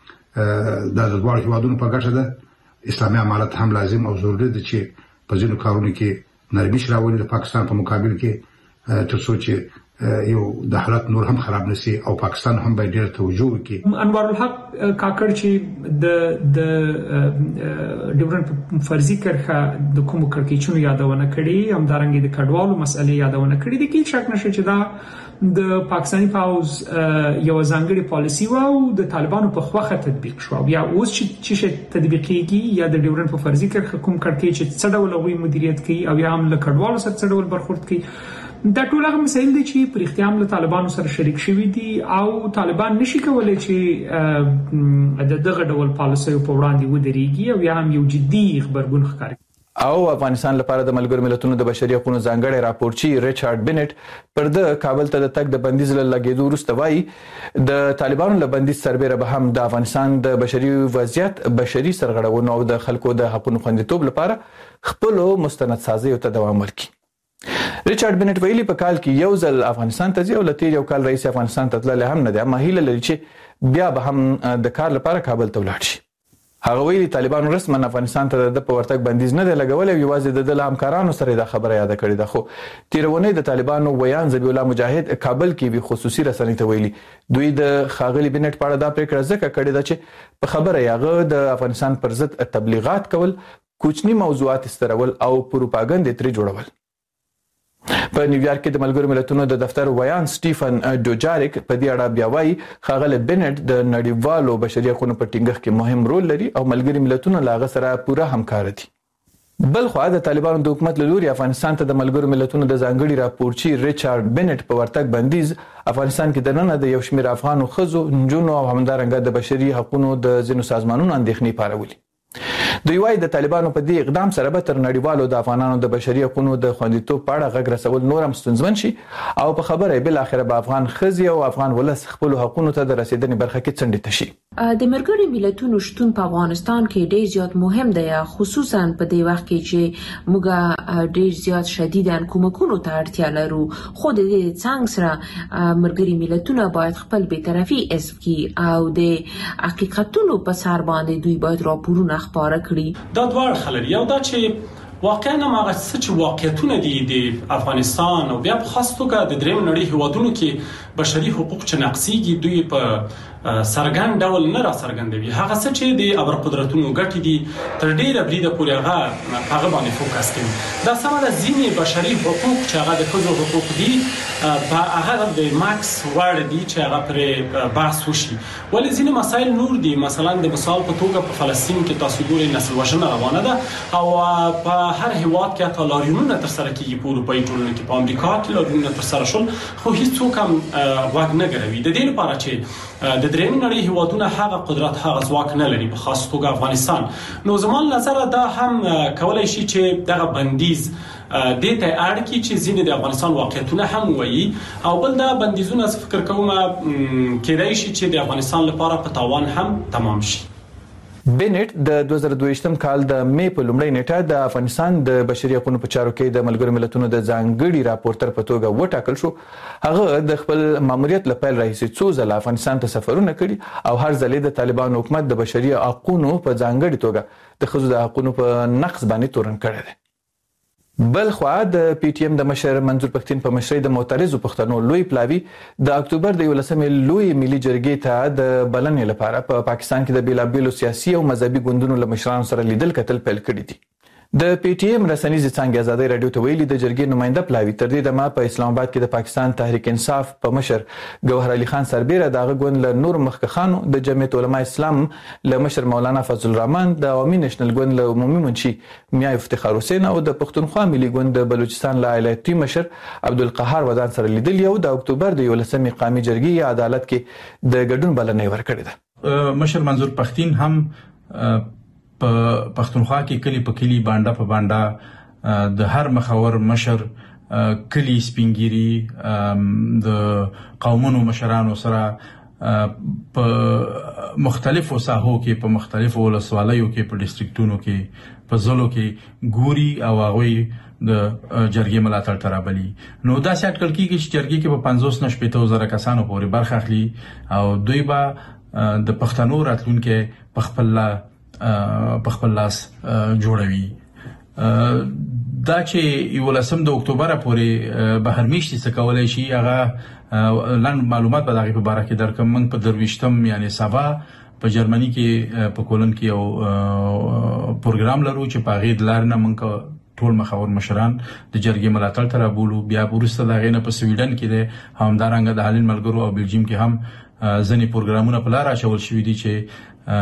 دا د دوه هیوادونو په ګټه ده. اسلامي امارات هم لازم او ضروري دي چې په ځینو کارونو کې نرمي راوړي د پاکستان په مقابل کې تر څو چې یو د حالت نور هم خراب نشي او پاکستان هم باید ډېر توجه وکړي. انور الحق کاکړ چې د ډیورنډ فرضي کرخه د کوم کړکېچونو یادونه کړي همدارنګه د کډوالو مسلې یادونه کړي دي کې شک نشي چې دا د پاکستاني پاوز یو ځانګړي پالیسی و او د طالبانو په خوخه تطبیق شو بیا اوس چې تطبیقيږي یا د ډیورنډ په فرضي کرخه کوم کړکېچ چې څه ډول وی مدیریت کوي او یا هم له کډوالو سره څه ډول برخورد کوي دا ټول هغه مسایل دي چې پر اختیام له طالبانو سره شریک شوي دي او طالبان نشي کولای چې دغه ډول پالیسي په وړاندې ودرېږي او یا هم یو جدي خبرګون ښکاري. او افغانستان لپاره د ملګرو ملتونو د بشري حقوقو ځانګړي راپورچی ریچارډ بنټ پر د کابل ته د تګ د بندیز له لګیدو وروسته وایي د طالبانو له بندیز سربېره به هم د افغانستان د بشري وضعیت بشري سرغړونو او د خلکو د حقوقو خوندیتوب لپاره خپل مستند سازي او ته دوام ورکړي. ریچارډ بنټ ویلي په کال کې یو ځل افغانستان ته ځي او لته یو کال رئیس افغانستان ته تللی هم نه دی اما هیله لري چې بیا به هم د کار لپاره کابل ته ولاړ شي. هغه ویلي طالبانو رسما افغانستان ته د پورتګ بندیز نه دی لګولې، یوازې د همکارانو سره د خبره یاد کړې ده. خو تیرونه د طالبانو ویان ذبیح الله مجاهد کابل کې وی خصوصي رسنۍ ته ویلي دوی د خاغلی بنټ په اړه دا پریکړه ځکه کړې ده چې په خبره یغه د افغانستان پر ضد تبلیغات کول، کوچنی موضوعات استرول او پروپاګاندا ترې جوړول. په نیویارک کې د ملګرو ملتونو د دفتر ویان سټیفن ډوجاریک په دې اړه بیا وایي خاغلی بنټ د نړیوالو بشري حقوقو په ټینګښت کې مهم رول لري او ملګري ملتونو لاغه سره پوره همکار دي. بل خو د طالبانو د حکومت له لوري افغانستان ته د ملګرو ملتونو د ځانګړي راپورچی ریچارډ بنټ په ورتګ بندیز افغانستان کې دننه د یو شمېر افغانو ښځو، نجونو او همدارنګه د بشري حقوقو د ځینو سازمانونو اندېښنې پارولي. دوی وايي د طالبانو په دې اقدام سره به تر نړیوالو د افغانانو د بشري حقوقو د خوندیتوب په اړه غږ رسول نور هم ستونزمن شي او په خبره بل اخره به افغان ښځې او افغان ولس خپل حقوقو ته د رسیدنې برخه کې څنډې تشي. د ملګرو ملتونو شتون په افغانستان کې ډیر زیات مهم دی، خصوصا په دې وخت کې چې موږ ډیر زیات شدیداً کومکونو ته اړتیا لرو. خو د دې څنګه سره ملګري ملتونه باید خپل بی‌طرفي حذف کړي او د حقیقتونو په سر باندې دوی باید راپورونه خپاره کړي. دا دوه خلل یو دا چې واقعا هغه څه چې واقعیتونه دي د افغانستان او بیا په خاص توګه د دریم نړۍ هیوادونو کې بشري حقوق چې نقضيږي دوی په سرګند ډول نه را څرګندوي. هغه څه چې د ابر قدرتونو ګټې دي تر ډیره بریده پورې هغه باندې فوکس کوي. دا سمه ده ځینې بشري حقوق چې هغه د ښځو حقوق دي په هغه د ماکس وړ دي چې هغه پر بحث وشي، ولې ځینې مسایل نور دي. مثلا د مثال په توګه په فلسطین کې تاسو ګورئ نسل وژنه روانه ده او په هر هیواد کې حتی لاریونونه تر سره کیږي په اروپایي ټولنه کې، په امریکا کې لاریونونه تر سره شول خو هیڅوک هم غوږ نه ګروي. د دې لپاره چې د درېیم نړۍ هیوادونه هغه قدرت هغه ځواک نه لري په خاص توګه افغانستان. نو زموږ نظر دا هم کولای شي چې دغه بندیز د ته اړ کی چې ځینې د افغانستان واقعیتونه هم وایي او بل دا بندیزونه فکر کوم کېدای شي چې د افغانستان لپاره په تاوان هم تمام شي. بنټ د 2022م کال د می په لومړۍ نیټه د افغانستان د بشري حقوقو په چارو کې د ملګرو ملتونو د ځانګړي راپورټر په توګه وټاکل شو. هغه د خپل ماموریت لپاره راهیسې څو ځله افغانستان ته سفرونه کړي او هر ځل د طالبانو حکومت د بشري حقوقو په ځانګړي توګه د ښځو د حقوقو په نقض باندې تورن کړی دی. بل خو د پی ټی ایم د مشر منظور پښتين په مشرۍ د معترضو پښتنو لوی پلاوی د اکتوبر د 11مې لوی ملي جرګې ته د بلنې لپاره په پاکستان کې د بیلابیلو سیاسي او مذهبي ګوندونو له مشرانو سره لیدل کتل پیل کړي دي. د پی ټی ایم رسنیز څنګه آزادۍ رادیو ته ویلي د جرګې نماینده پلاوی تر دې دمه په اسلام آباد کې د پاکستان تحریک انصاف په مشر ګوهر علي خان سربیره دغه ګوند له نور مخکخانو د جمعیت علماء اسلام له مشر مولانا فضل الرحمن د عوامي نېشنل ګوند له عمومي منشي میا افتخار حسین او د پښتونخوا ملي ګوند د بلوچستان له ایالتي مشر عبدالقهار ودان سره لیدل یو د اکتوبر د 11مې قومي جرګې عدالت کې د ګډون بلنې ورکړې ده. مشر منظور پښتين هم په پښتونخوا کې کلی په کلی بانډا په بانډا د هر مخاور مشر کلی سپینګيري د قومونو مشرانو سره په مختلفو ساحو کې په مختلفو ولسوالیو کې په ډیسټریکټونو کې په ضلعو کې ګوري او هغه د جرګې ملاتړ ترابلی. نو دا سات کل کېږي چې جرګې کې په 50-90 کسانو پورې برخه اخلي او دوی به د پښتنو راتلونکو په خپل لاس جوړوي. دا چې 11 د اکتوبر پورې بهر میشتي څه کولای شي هغه لاندې معلومات به دغه په اړه کې درکم. من په درويشتم یعنی سبا په جرمني کې په کولن کې یو پروګرام لرو چې په غید لارنه منکه ټول مخاور مشران د جرګې ملاتړ تر بولو. بیا ورسته دغه نه په سویډن کې ده همدارنګه د هالند ملګرو او بلجیم کې هم ځنې پروګرامونه په لار اچول شوې دي چې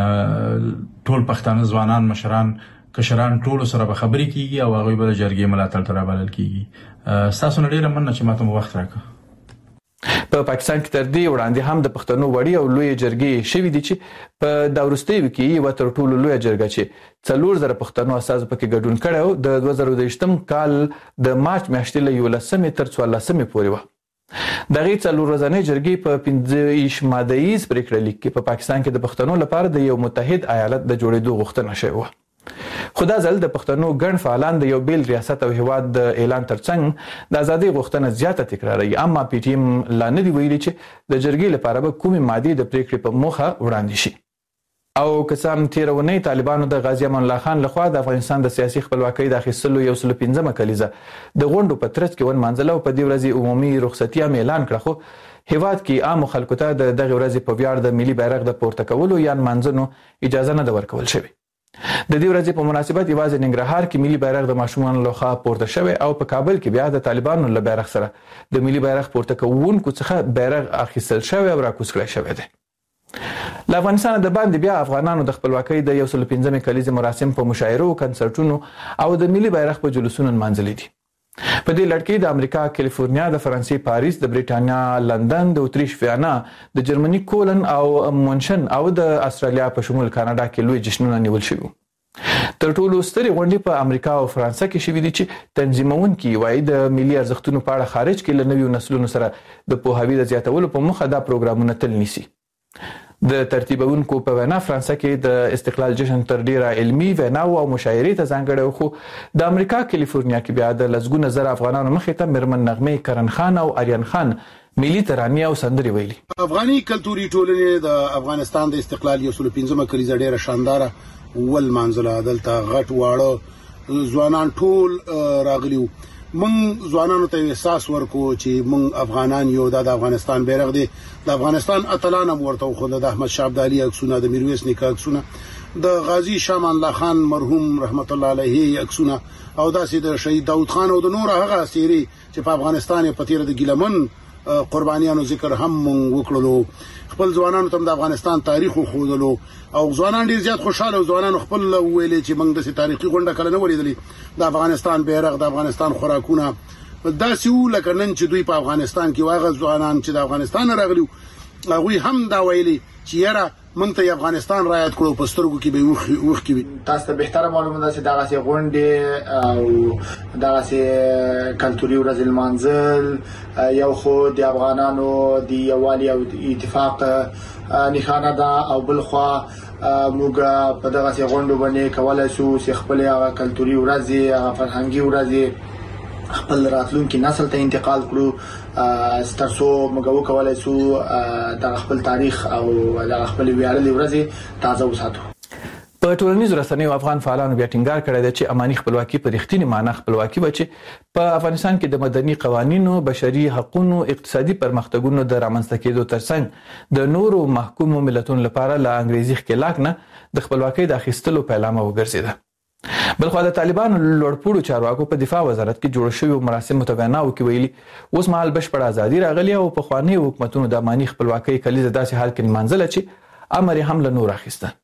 ټول پښتانه ځوانان مشران کشران ټول سره به خبرې کیږي او هغه به جرګې ملاتړ تر بلل کیږي. تاسو نړۍ رمنه چې ماته وخت راکړه. په پاکستان کې تر دې وړاندې هم د پښتنو وړي او لوی جرګې شوې دي چې په داورستیو کې یو تر ټولو لوی جرګه چې 4000 پښتنو اساس پکې ګډون کړو د 2023م کال د مارچ میاشتې له 11 تر 14 پورې و. دغه څلور ورځې جرګې په 15 مادهیز پریکړه لیک کې په پاکستان کې د پښتنو لپاره د یو متحد ایالت د جوړېدو غوښتنه شوې و. خدا ځل د پښتنو ګڼ فعالان د یو بیل ریاست او هیواد د اعلان ترڅنګ د ازادي غوښتنه زیاته تکراروي، اما پی ټی ایم لا نه دی ویلي چې د جرګې لپاره به کومې ماده د پریکړې په موخه وړاندې شي. او کسان تیرونی طالبانو د غازی امان الله خان لخوا د افغانستان د سیاسي خپلواکۍ د اخیستلو 115مه کلیزه د غونډو په ترڅ کې ونمانځله او په دې ورځ عمومي رخصتي هم اعلان کړه، خو هیواد کې عام خلکو ته دغه ورځ په ویاړ د ملي بیرغ د پورته کولو یا منځنو اجازه نه ورکول شوی. د دې ورځې په مناسبت یوازې ننګرهار کې ملي بیرغ د ماشومانو لخوا پورته شوی او په کابل کې بیا د طالبانو له بیرغ سره د ملي بیرغ پورته کوونکو څخه بیرغ اخیستل شوی او راکوز کړی شوی دی. له افغانستان د باندې بیا افغانانو د خپلواکۍ د 115مې کلیزې مراسم په مشاعرو، کنسرټونو او د ملي بیرغ په جلوسونو نمانځلي دي. په دې لړ کې د امریکا کالیفورنیا، د فرانسې پاریس، د بریټانیا لندن، د اتریش ویانا، د جرمني کولن او مونشن او د استرالیا په شمول کاناډا کې لوی جشنونه نیول شوي. تر ټولو سترې غونډې په امریکا او فرانسه کې شوي دي چې تنظیمونکي وایي د ملي ارزښتونو په اړه خارج کې له نویو نسلونو سره د پوهاوي د زیاتولو په موخه دا پروګرامونه تل نیسي. د ترتیبونکو په وینا فرانسه کې د استقلال جشن تر ډیره علمي ویناو او مشاعرې ته ځانګړی، خو د امریکا کالیفورنیا کې بیا د لسګونه زره افغانانو مخې ته میرمن نغمې کرن خان او آریان خان ملي ترانې او سندرې ویلي. افغاني کلتوري ټولنې د افغانستان د استقلال 115مه کلیزه ډیره شانداره ولمانځله. دلته غټ واړه ځوانان ټول راغلي. موږ ځوانانو ته احساس ورکو چې موږ افغانان یو، د افغانستان بیرغ دی، د افغانستان اتلان ورته خو د احمد شاه ابدالي عکسونه، د میرویس نیکه عکسونه، د غازی شاه امان الله خان مرحوم رحمت الله علیه عکسونه او داسې د شهید داود خان او د نور هغه اسیری چې په افغانستان په تیر د ګیلمن قربانیانو ذکر هم وکړلو. خپل ځوانانو ته د افغانستان تاریخ خودلو او ځوانان ډیر زیات خوشاله او ځوانان خپل ویلې چې موږ د تاریخي غونډه کله نه ولیدلې. د افغانستان بیرغ، د افغانستان خوراکونه داسې لکه نن چې دوی په افغانستان کې واغ ځوانان چې د افغانستان راغلي هغه هم دا ویلي چې یاره موږ ته افغانستان رایت کړو په سترګو کې به وخت کې. تاسو ته بهتره معلومه ده چې دغه سي غونډه او دغه سي کلتوري ورځ المنزل یو خو د افغانانو د یووالي او اتفاق نښانه ده او بلخوا موږ په دغه سي غونډه باندې کولای شو چې خپل هغه کلتوري ورځ او فرهنګي ورځ خپل راتلونکي نسل ته انتقال کړو ستاسو موږ وکولای شو د خپل تاریخ او د خپل ویاړلې ورځې تازه وساتو. په ټولنیزو رسنیو افغان فعالانو بیا ټینګار کړی دی چې اماني خپلواکي په رښتینې معنی خپلواکي و چې په افغانستان کې د مدني قوانینو، بشري حقوقو، اقتصادي پرمختګونو د رامنځته کېدو ترڅنګ د نورو محکومو ملتونو لپاره له انګریزي ښکېلاک نه د خپلواکۍ د اخیستلو پیلامه وګرځېده. بلخوا د طالبانو لوړپوړو چارواکو په دفاع وزارت کې جوړ شوی مراسمو ته ویناو کې ویلي اوس مهال بشپړه ازادي راغلی او په خواني حکومتونو د اماني خپلواکۍ کلیزه داسې حال کې منځله چې امر هم له نور اخیسته.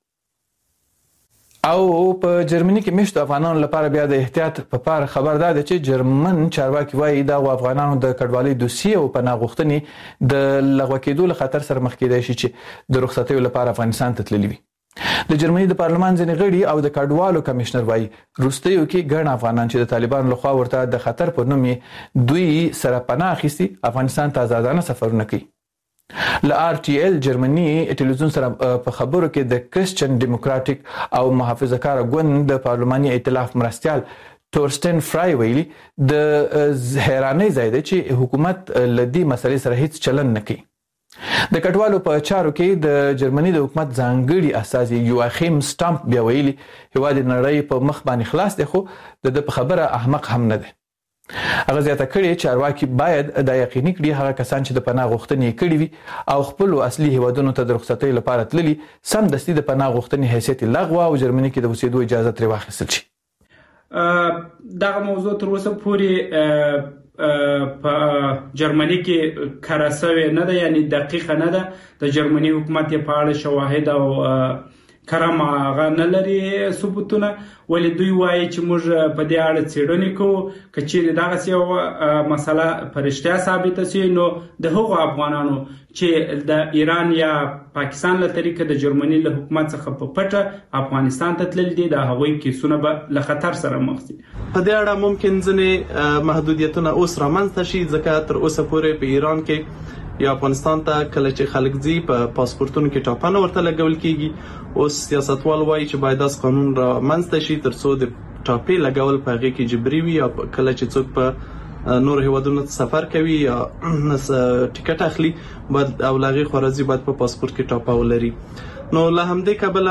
او په جرمني کې مشت افغانانو لپاره بیا د احتیاط په پار خبردار دي چې جرمن چارواکي وایي دا افغانانو د کډوالۍ دوسیه او پناه غوښتنې د لغوه کېدو له خطر سره مخ کېدای شي چې د رخصتۍ لپاره افغانستان ته تللي وي. د جرمني د پارلمان ځینې غړي او د کډوالو کمشنر وایي روستیو کې ګڼ افغانان چې د طالبانو لخوا ورته د خطر په نوم دوی سره پناه اخیستي افغانستان ته آزادانه سفرونه کوي. ل RTL جرمني ټلویزیون سره په خبرو کې د کریسچن ډیموکراټیک او محافظه‌کار ګوند د پارلماني ائتلاف مرستيال تورستن فرای ویلي د حیرانۍ ځای دی چې حکومت لدی مسلې سره هیڅ چلن نه کوي. د کډوالو په چارو کې د جرمني د حکومت ځانګړي اساسي یواخیم سټامپ بیا ویلي هیواد نړۍ په مخ باندې خلاص دی خو د په خبره احمق هم نه دی. هغه زیاته کړي چارواکي باید د یقیني کړي هغه کسان چې د پناه غوښتنې کړي وي او خپل اصلي هیوادونو ته د رخصتۍ لپاره تللي سم دستي د پناه غوښتنې حیثیت لغوه او جرمني کې د اوسېدو اجازه ترې واخیستل شي. دغه موضوع تر اوسه پورې په جرمني کې کارسوي نه ده، یعنی دقیقه نه ده. د جرمني حکومت په اړه شواهد او کرم هغه نه لري ثبوتونه، ولې دوی وایي چې موږ په دې اړه څېړنې کوو. که چیرې دغسې یوه مسله په رښتیا ثابته شي نو د هغو افغانانو چې د ایران یا پاکستان له طریقه د جرمني له حکومت څخه په پټه افغانستان ته تلل دي د هغوی کیسونه به له خطر سره مخ شي. په دې اړه ممکن ځینې محدودیتونه اوس رامنځته شي ځکه تر اوسه پورې په ایران کې یا افغانستان ته کله چې خلک ځي په پاسپورتونو کې ټاپنه ورته لګول کیږي. اوس سیاستوال وایي چې باید داس قانون را منځته شي ترڅو د ټاپې لګول په هغه کې جبري وي او کله چې څوک په نور هیوادونو سفر کوي یا ټیکټ اخلي باید او لغې خارجي باید په پاسپورت کې ټاپه ولري. نو له همدې کبله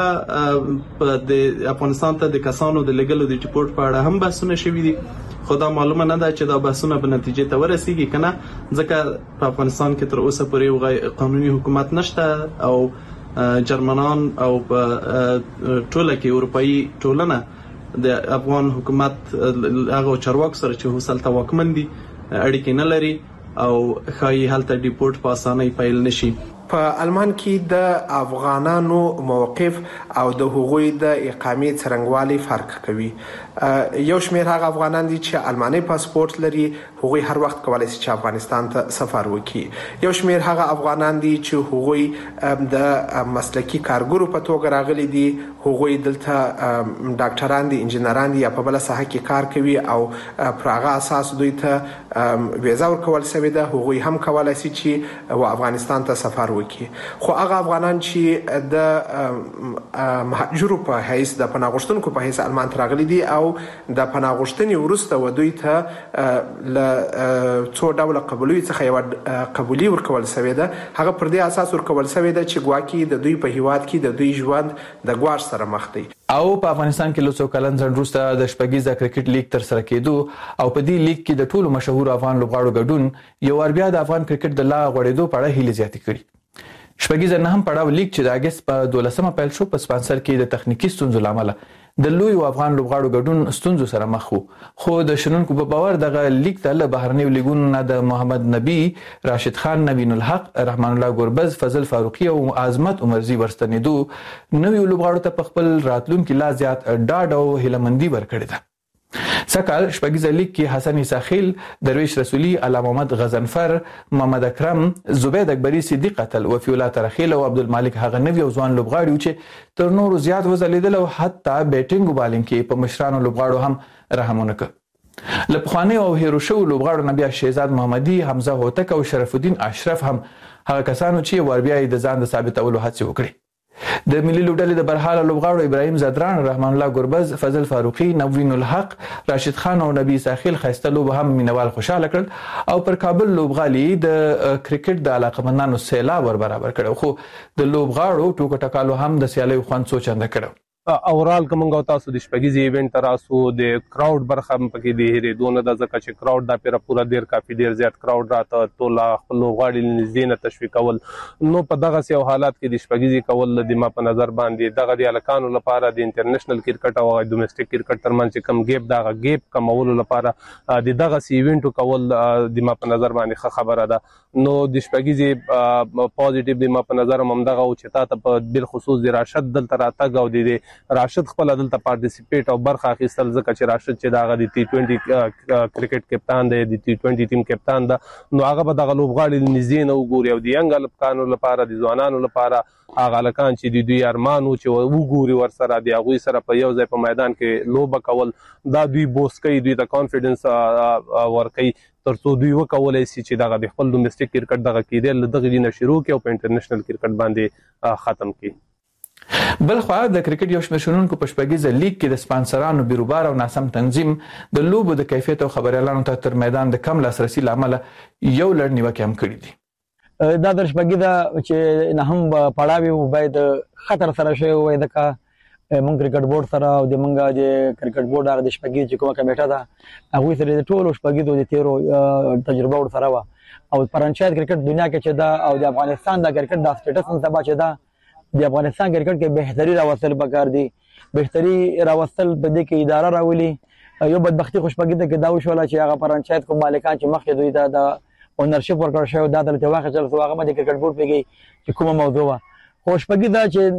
د افغانستان ته د کسانو د لګلو د ټیپورت په اړه هم بحثونه شوي دي، خو دا معلومه نه ده چې دا بحثونه به نتیجې ته ورسیږي کنه، ځکه په افغانستان کې تر اوسه پورې قانوني حکومت نشته او جرمنان او په ټوله کې اروپאי ټولنه د افغان حکومت هغه چارواکو سره چې هوسلته واکمن دي اړیکې نه لري او خایي هلته ډیپورت په اسانۍ پیل نشي. په آلمان کې د افغانانو موقف او د هغوی د اقامې څرنګوالي فرق کوي. یو شمېر هغه افغانان دي چې آلماني پاسپورت لري، هغوی هر وخت کولای شي چې افغانستان ته سفر وکړي. یو شمېر هغه افغانان دي چې هغوی د مسلکي کارګرو په توګه راغلي دي، هغوی دلته ډاکټران دي، انجنیران دي یا په بل ساحه کې کار کوي او پر هغه اساس دوی ته ویزا ورکول شوې ده، هغوی هم کولای شي چې افغانستان ته سفر وکړي. خو هغه افغانان چې د مهاجرو په حیث د پناه غوښتونکو په حیث آلمان ته راغلي دي او د پناه غوښتنې وروسته دوی ته له څو ډوله قبولي څخه یو قبولي ورکول شوې ده، هغه پر دې اساس ورکول شوې ده چې ګواکې د دوی په هیواد کې د دوی ژوند د ګواښ سره مخ دی. او په افغانستان کې له څو کلن ځنډ وروسته د شپږیزه کرکټ لیګ تر سره کېدو او په دې لیګ کې د ټولو مشهور افغان لوبغاړو ګډون یو ور بیا د افغان کرکټ د لا غوړېدو په اړه هیله زیاتې کړي. شپږیزه نه هم پړاو لیګ چې د اگست په 12مه پیل شو په سپانسر کې د تخنیکی ستونزو لامل د لوی افغان لوبغاړو ګډون ستونزو سره مخ وو، خو د شنونکو په باور دغه لیګ ته له بهرنیو لیګونو نه د محمد نبی، راشد خان، نوین الحق، رحمان الله ګوربز، فضل فاروقي او عظمت عمرزي ورستنېدو نوی لوبغاړو ته په خپل راتلونکي لا زیات ډاډ او هیلمندي ورکړې ده. سکهال شپږیزه لیګ کې حسن اساخیل، درویش رسولي، علامه محمد غزنفر، محمد اکرم، زبید اکبری، صدیق قتل، وفی الله ترخیل او عبدالمالک هغه نوی او ځوان لوبغاړي چې تر نورو زیات وځلیدل او حتی بیټینګ او بالینګ کې په مشرانو لوبغاړو هم رحم ونه کړ. له پخوانیو او هیرو شوو لوبغاړو نه بیا شهزاد محمدي، حمزه هوتک او شرف الدین اشرف هم هغه کسانو چې ور بیا د ځان د ثابتولو هڅه وکړي. د ملي لوبډلې د برحاله لوبغاړو ابراهیم زدران، رحمان الله ګوربز، فضل فاروقي، نوین الحق، راشد خان او نبی ساخیل خسته لوب هم مینوال خوشاله کړل او پر کابل لوبغالي د کرکټ د علاقمندانو سیلاب ور برابر کړو، خو د لوبغاړو ټوکه ټکالو هم د سیالي خوند څو چنده کړو. اورال کومه تاسو د شپږیزې ایونت تراسو د کراود برخه پکې د هریدو نه د ځکه چې کراود دا پیره پورا ډیر کافي ډیر زیات کراود راته ټول خپل لوبغاړي نږدې نه تشویقول، نو په دغه سیو حالات کې د شپږیزې کول د ما په نظر باندې دغه د الکانو لپاره د انټرنیشنل کرکټ او ډومېسټک کرکټ ترمنځ کم ګیپ دغه ګیپ کمولو لپاره د دغه سی ایونت کول د ما په نظر باندې ښه خبره ده. نو د شپږیزې پوزټیو د ما په نظر هم دغه او چې تاسو په بل خصوص د راشد دلته راتګ او د راشد خپل دلته پارټیسیپیټ او برخه اخیستل ځکه چې راشد چې دغه د ټي20 کرکټ کپتان دی، د ټي20 ټیم کپتان ده، نو هغه به دغه لوبغاړي نږدې نه وګوري او د ینګ الکانو لپاره د ځوانانو لپاره هغه لکان چې د دوی ارمانو چې وګوري ورسره د هغوی سره په یو ځای په میدان کې لوبه کول دا دوی بوس کوي، دوی ته کانفیډنس ورکوي ترڅو دوی وکولای شي چې دغه د خپل ډومېسټک کرکټ دغه کېدل دغه نه شروع کړي او په انټرنیشنل کرکټ باندې ختم کړي. بل خو د کرکټ یو شمېر شنونکو په شپږیزه لیګ کې د سپانسرانو بیروبار او ناسم تنظیم د لوبو د کیفیت او خبريالانو ته تر میدان د کم لاسرسي لامل یو لړ نیوکې هم کړې دي. دا د شپږیزه چې نه هم پړاوي باید خطر سره شوی وای د کا مونږ کرکټ بورډ سره او د مونږه د کرکټ بورډ هغه د شپږیزه کومه کمیټه ده هغه سره د ټولو شپږیزو د تیرو تجربه ور سره وا او فرانچایز کرکټ دنیا کې چې دا او د افغانستان د کرکټ د سټیټس نن سبا چې دا د افغانستان کرکټ کې بهتري راوستل پکار دي، بهتري راوستل په دې کې اداره راولي. یو بدبختی خوشبختي کې دا وشول چې هغه فرانچایز کوم مالکان چې مخکې دوی ته د اونرشپ ورکړ شو دا د واقع چل سو هغه د کرکټ بورډ پیږي چې کومه موضوع وا خوشبختي دا چې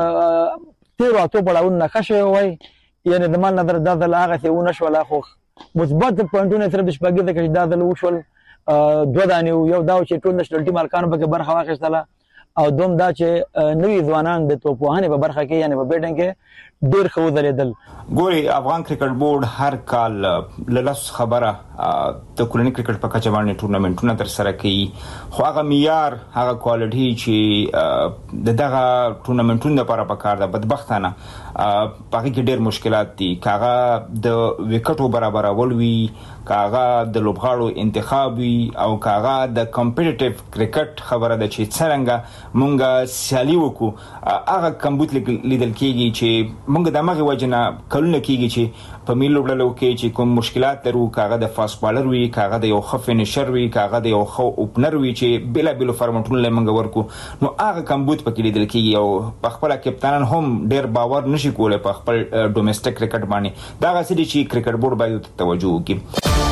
تیر او تو پړاو نه خشه وای یعنی د مان نظر دا د هغه څه ونه شو لا خو مثبت پوینټونه صرف د شپږی کې دا د وشول دوه دانه یو دا چې ټول نشنل ټیم مالکان به برخه واخیستله او دوم دا چې نوی ځوانان د توپوهنې په برخه کې یعنی په بیټینګ کې ډیر خو ځلیدل. ګوري افغان کرکټ بورډ هر کال للس خبره د کلونی کرکټ په کچه باندې ټورنمنټونه تر سره کوي، خو هغه معیار هغه کوالټي چې دغه ټورنمنټونو لپاره پکار ده بدبختانه پکې کې ډیر مشکلات دي، کاغه د وکټو برابرول وي، کاغه د لوبغاړو انتخاب وي او کاغه د کمپټیټیو کرکټ خبره ده چې څنګه مونږه سیالي وکړو هغه کمبود لیدل کېږي چې مونږ د مغه وجنه کلونه کېږي چې په میلو ډلو کې چې کوم مشکلات لرو کاغه د فاست بالر وي کاغه د یو خف فینیشر وي کاغه د یو خو اوپنر وي چې بلا بلا فارمټونه لمنګ ورکو نو هغه کمبود په کې لیدل کېږي او په خپل کپتانان هم ډېر باور نشي کولای په خپل ډومېسټک کرکټ باندې دا غسړي چې کرکټ بورډ باید توجه وکړي.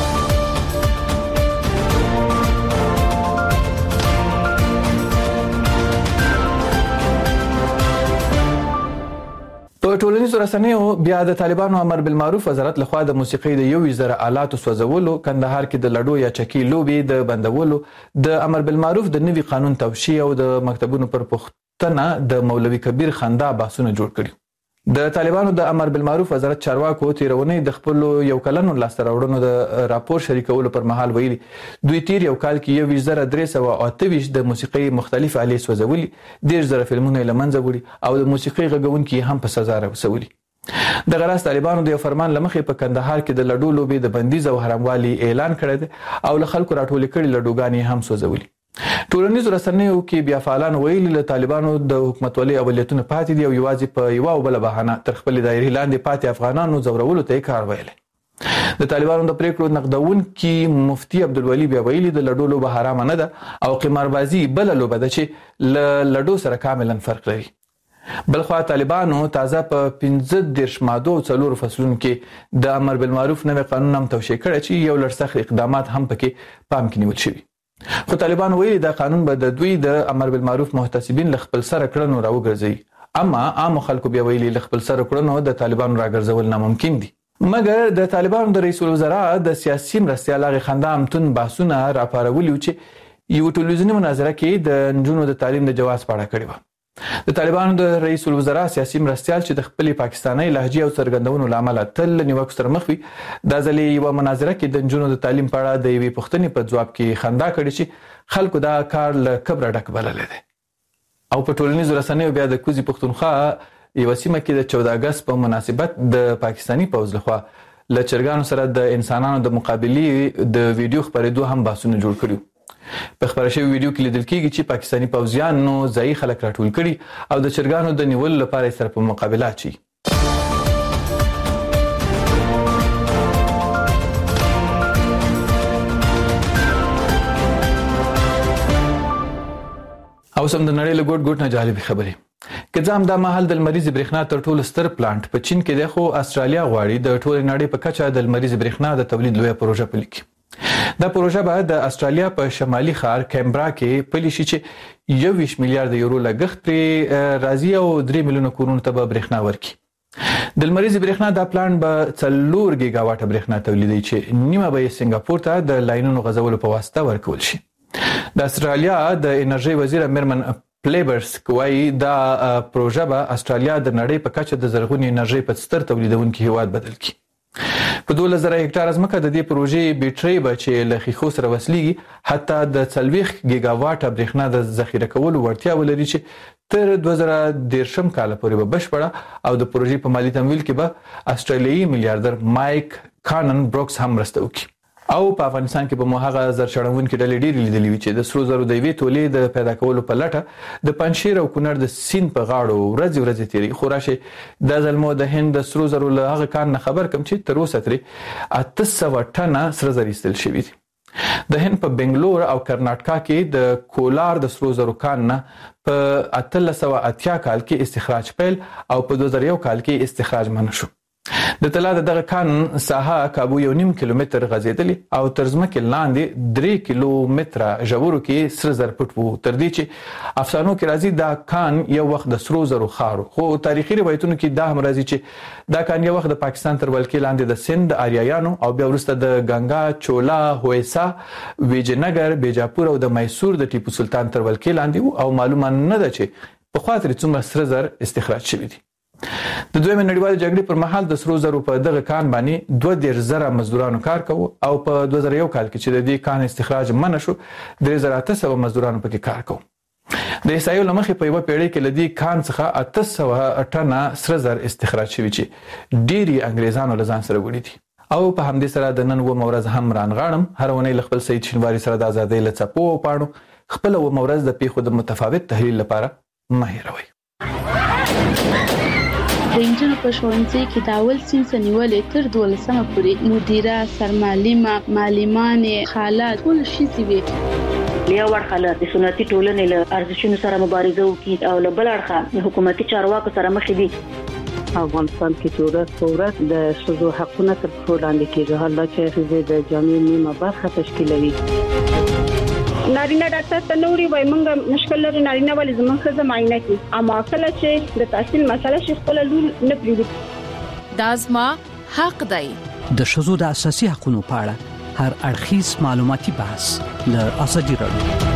په ټولنیزو رسنیو بیا د طالبانو امر بالمعروف وزارت لخوا د موسیقي د 1000 آلاتو سوځولو کندهار کې د لډو یا چکی لوبي د بندولو د امر بالمعروف د نوي قانون توشیح او د مکتبونو پر پښتنه د مولوي کبیر خندا بحثونه جوړ کړي. د طالبانو د امر بالمعروف وزارت چارواکو تیرونې د خپل یو کلنو لاستراوړنو د راپور شریکولو پر مهال ویلي دوی تیر یو کال کې 1328 د موسیقي مختلف آلې سوځولي 10000 فلمونه لمنځه وړي او د موسیقي غږونکي هم په سزا رسولي. د غراس طالبانو د فرمان لمخې په کندهار کې د لډو لوبي د بندیز او حراموالي اعلان کړی او له خلکو راټول کړي لډوګانی هم سوځولي. ټولنیزو رسنیو کې بیا فعالان ویلي له طالبانو د حکومتولۍ اولیتونه پاتې دي او یوازې په یو او بل بهانه تر خپل دایرې لاندې پاتې افغانانو زورولو ته کار ویل. د طالبانو د پریکړو نقدون کې مفتي عبدالولي بیا ویلي د لډو لوبه حرام نه ده او قماربازي بل لوبه ده چې لډو سره کاملا فرق لري. بلخوا طالبانو تازه په 15 ماده او 4 فصلونو کې د امر بالمعروف نوې قانون هم توشیح کړی چې یو لړ سخت اقدامات هم پکې پام کې نیول شوي. خو طالبان ویلي دا قانون به د دوی د امر بالمعروف محتسبین ل خپل سره کړنو راوګرځي اما عام خلکو بیا ویلي ل خپل سره کړنو د طالبانو راګرځول ناممکن دي. مګر د طالبانو د رئیس الوزرا د سیاسي مرستیال هغه خندا امتون بحثونه راپارولي چې یو ټلویزیونی مناظره کې د نجونو د تعلیم د جواز په اړه کړی و. د طالبانو د رئیس الوزرا سیاسي مرستیال چې د خپل پاکستاني لهجې او څرګندونو لامل تل نیوکو سره مخ وي د ځلې یو مناظره کې د نجونو د تعلیم په اړه د یوې پوښتنې په ځواب کې خندا کړې چې خلکو دا کار له کبره ډک بللی دی. او په ټولنیزو رسنیو بیا د کوزي پښتونخوا یو سیمه کې د 14 اگست په مناسبت د پاکستانی پوځ لخوا له چرګانو سره د انسانانو د مقابلې د ویډیو خبرېدو هم بحثونه جوړ کړي. په خبره شوی ویډیو کې لیدل کېږي چې پاکستانی پوځیان نو ځای خلک راټول کړي او د چرګانو د نیولو لپاره سره په مقابله چي. او سم د نړۍ له ګوټ ګوټ نه جالب خبرې که ځم دا مهال د لمریز برېښنا تر ټولو ستر پلانټ په چین کې دی خو استرالیا غواړي د ټول نړۍ په کچه د لمریز برېښنا د تولید لویه پروژه پلي کړي. دا پروژه به د استرالیا په شمالي ښار کیمبرا کې پلي شي چې 21 میلیارډ یورو لګښت پرې راځي او 3 میلیونه کورونو ته به برېښنا ورکړي. د لمریز برېښنا دا پلانټ به 4 گیگا واټه برېښنا تولیدوي چې نیمه به سنگاپور ته د لاینونو غځولو په واسطه ورکول شي. د استرالیا د انرژي وزیر مرمن پلیبرز کوي دا پروژه به استرالیا د نړۍ په کچه د زرغونې انرژي په ستر تولیدونکو هیواد بدل کړي. په 2000 هکټار ځمکه د دې پروژې بیټرۍ به چې له ښیښو سره وصلېږي حتی د 40 گیگا واټه برېښنا د ذخیره کولو وړتیا ولري چې تر 2013 کال پورې به بشپړه او د پروژې په مالی تمویل کې به استرالیایي میلیارډر مایک کانن بروکس هم مرسته وکړي. او په افغانستان کې به مو هغه زرچړونکو ډلې ډېرې لیدلې وي چې د سرو زرو د یوې تولې د پیدا کولو په لټه د پنجشیر او کونړ د سیند په غاړو ورځې تیري خو راشه د ظلمو د هند د سرو زرو له هغه کان نه خبر کم چې تر اوسه ترې 800 ټنه سره زر ایستل شوي دي. د هند په بنگلور او کرناټکا کې د کولار د سرو زرو کان نه په 1880 کال کې استخراج پیل او په 2001 کال کې استخراج منع شو. د طلا دغه کان ساحه کابو 1.5 کیلومتر غځېدلی او تر ځمکې لاندې 3 کیلومتره ژورو کې سره زر پټ وو تر دې چې افسانو کې راځي دا کان یو وخت د سرو زرو خارو خو تاریخي روایتونو کې دا هم راځي چې دا کان یو وخت د پاکستان تر ولکې لاندې د سند آریایانو او بیا وروسته د ګنگا چولا هویسا ویجنګر بیجاپور او د میسور د ټیپو سلطان تر ولکې لاندې او معلومه نه ده چې په خاطر څومره سره زر استخراج شوی دي. د دویمه نړیوالې جګړې پر مهال د سرو زرو په دغه کان باندې 2000 مزدورانو کار کوي او په 2001 کال کې چې د دې کان استخراج منع شو 3800 مزدورانو پکې کار کوي. د اسرائیل لمخې په یو پیړۍ کې لدی کان څخه 800 ټنه سره زر استخراج شوی چې ډيري انګريزانو لزان سره وړي دي. او په همدې سره د نن و مورز هم رانغاړم هر ونې خپل سید شینواری سره د ازادۍ لڅپو پاڼو خپل و مورز د پیښو د متفاوت تحلیل لپاره مه هېروئ. د انجنونو په ښوونځي کې د اول صنف نیولې تر 12مه پورې مدیره، سرمعلمه، معلمانې، خاله ټول ښځې وي. یو اړخ له سنتي ټولنې له ارزښتونو سره مبارزه وکړي او له بل اړخه حکومتي چارواکو سره مخ دي. افغانستان کې چې ورځ په ورځ د ښځو حقونه تر پښو لاندې کېږي، حالا چې ښځې د جامعې نیمه برخه تشکیلوي. نارینه ډاکټر ته نوري وای مونږ مشکل لري نارینه ولې زمونږ ښځه معاینه کوي، اما کله چې د تحصیل مسله شي خپل لور نه پریږدي. دا زما حق دی. د ښځو د اساسي حقوقو په اړه هر اړخیز معلوماتي بحث له ازادي راډیو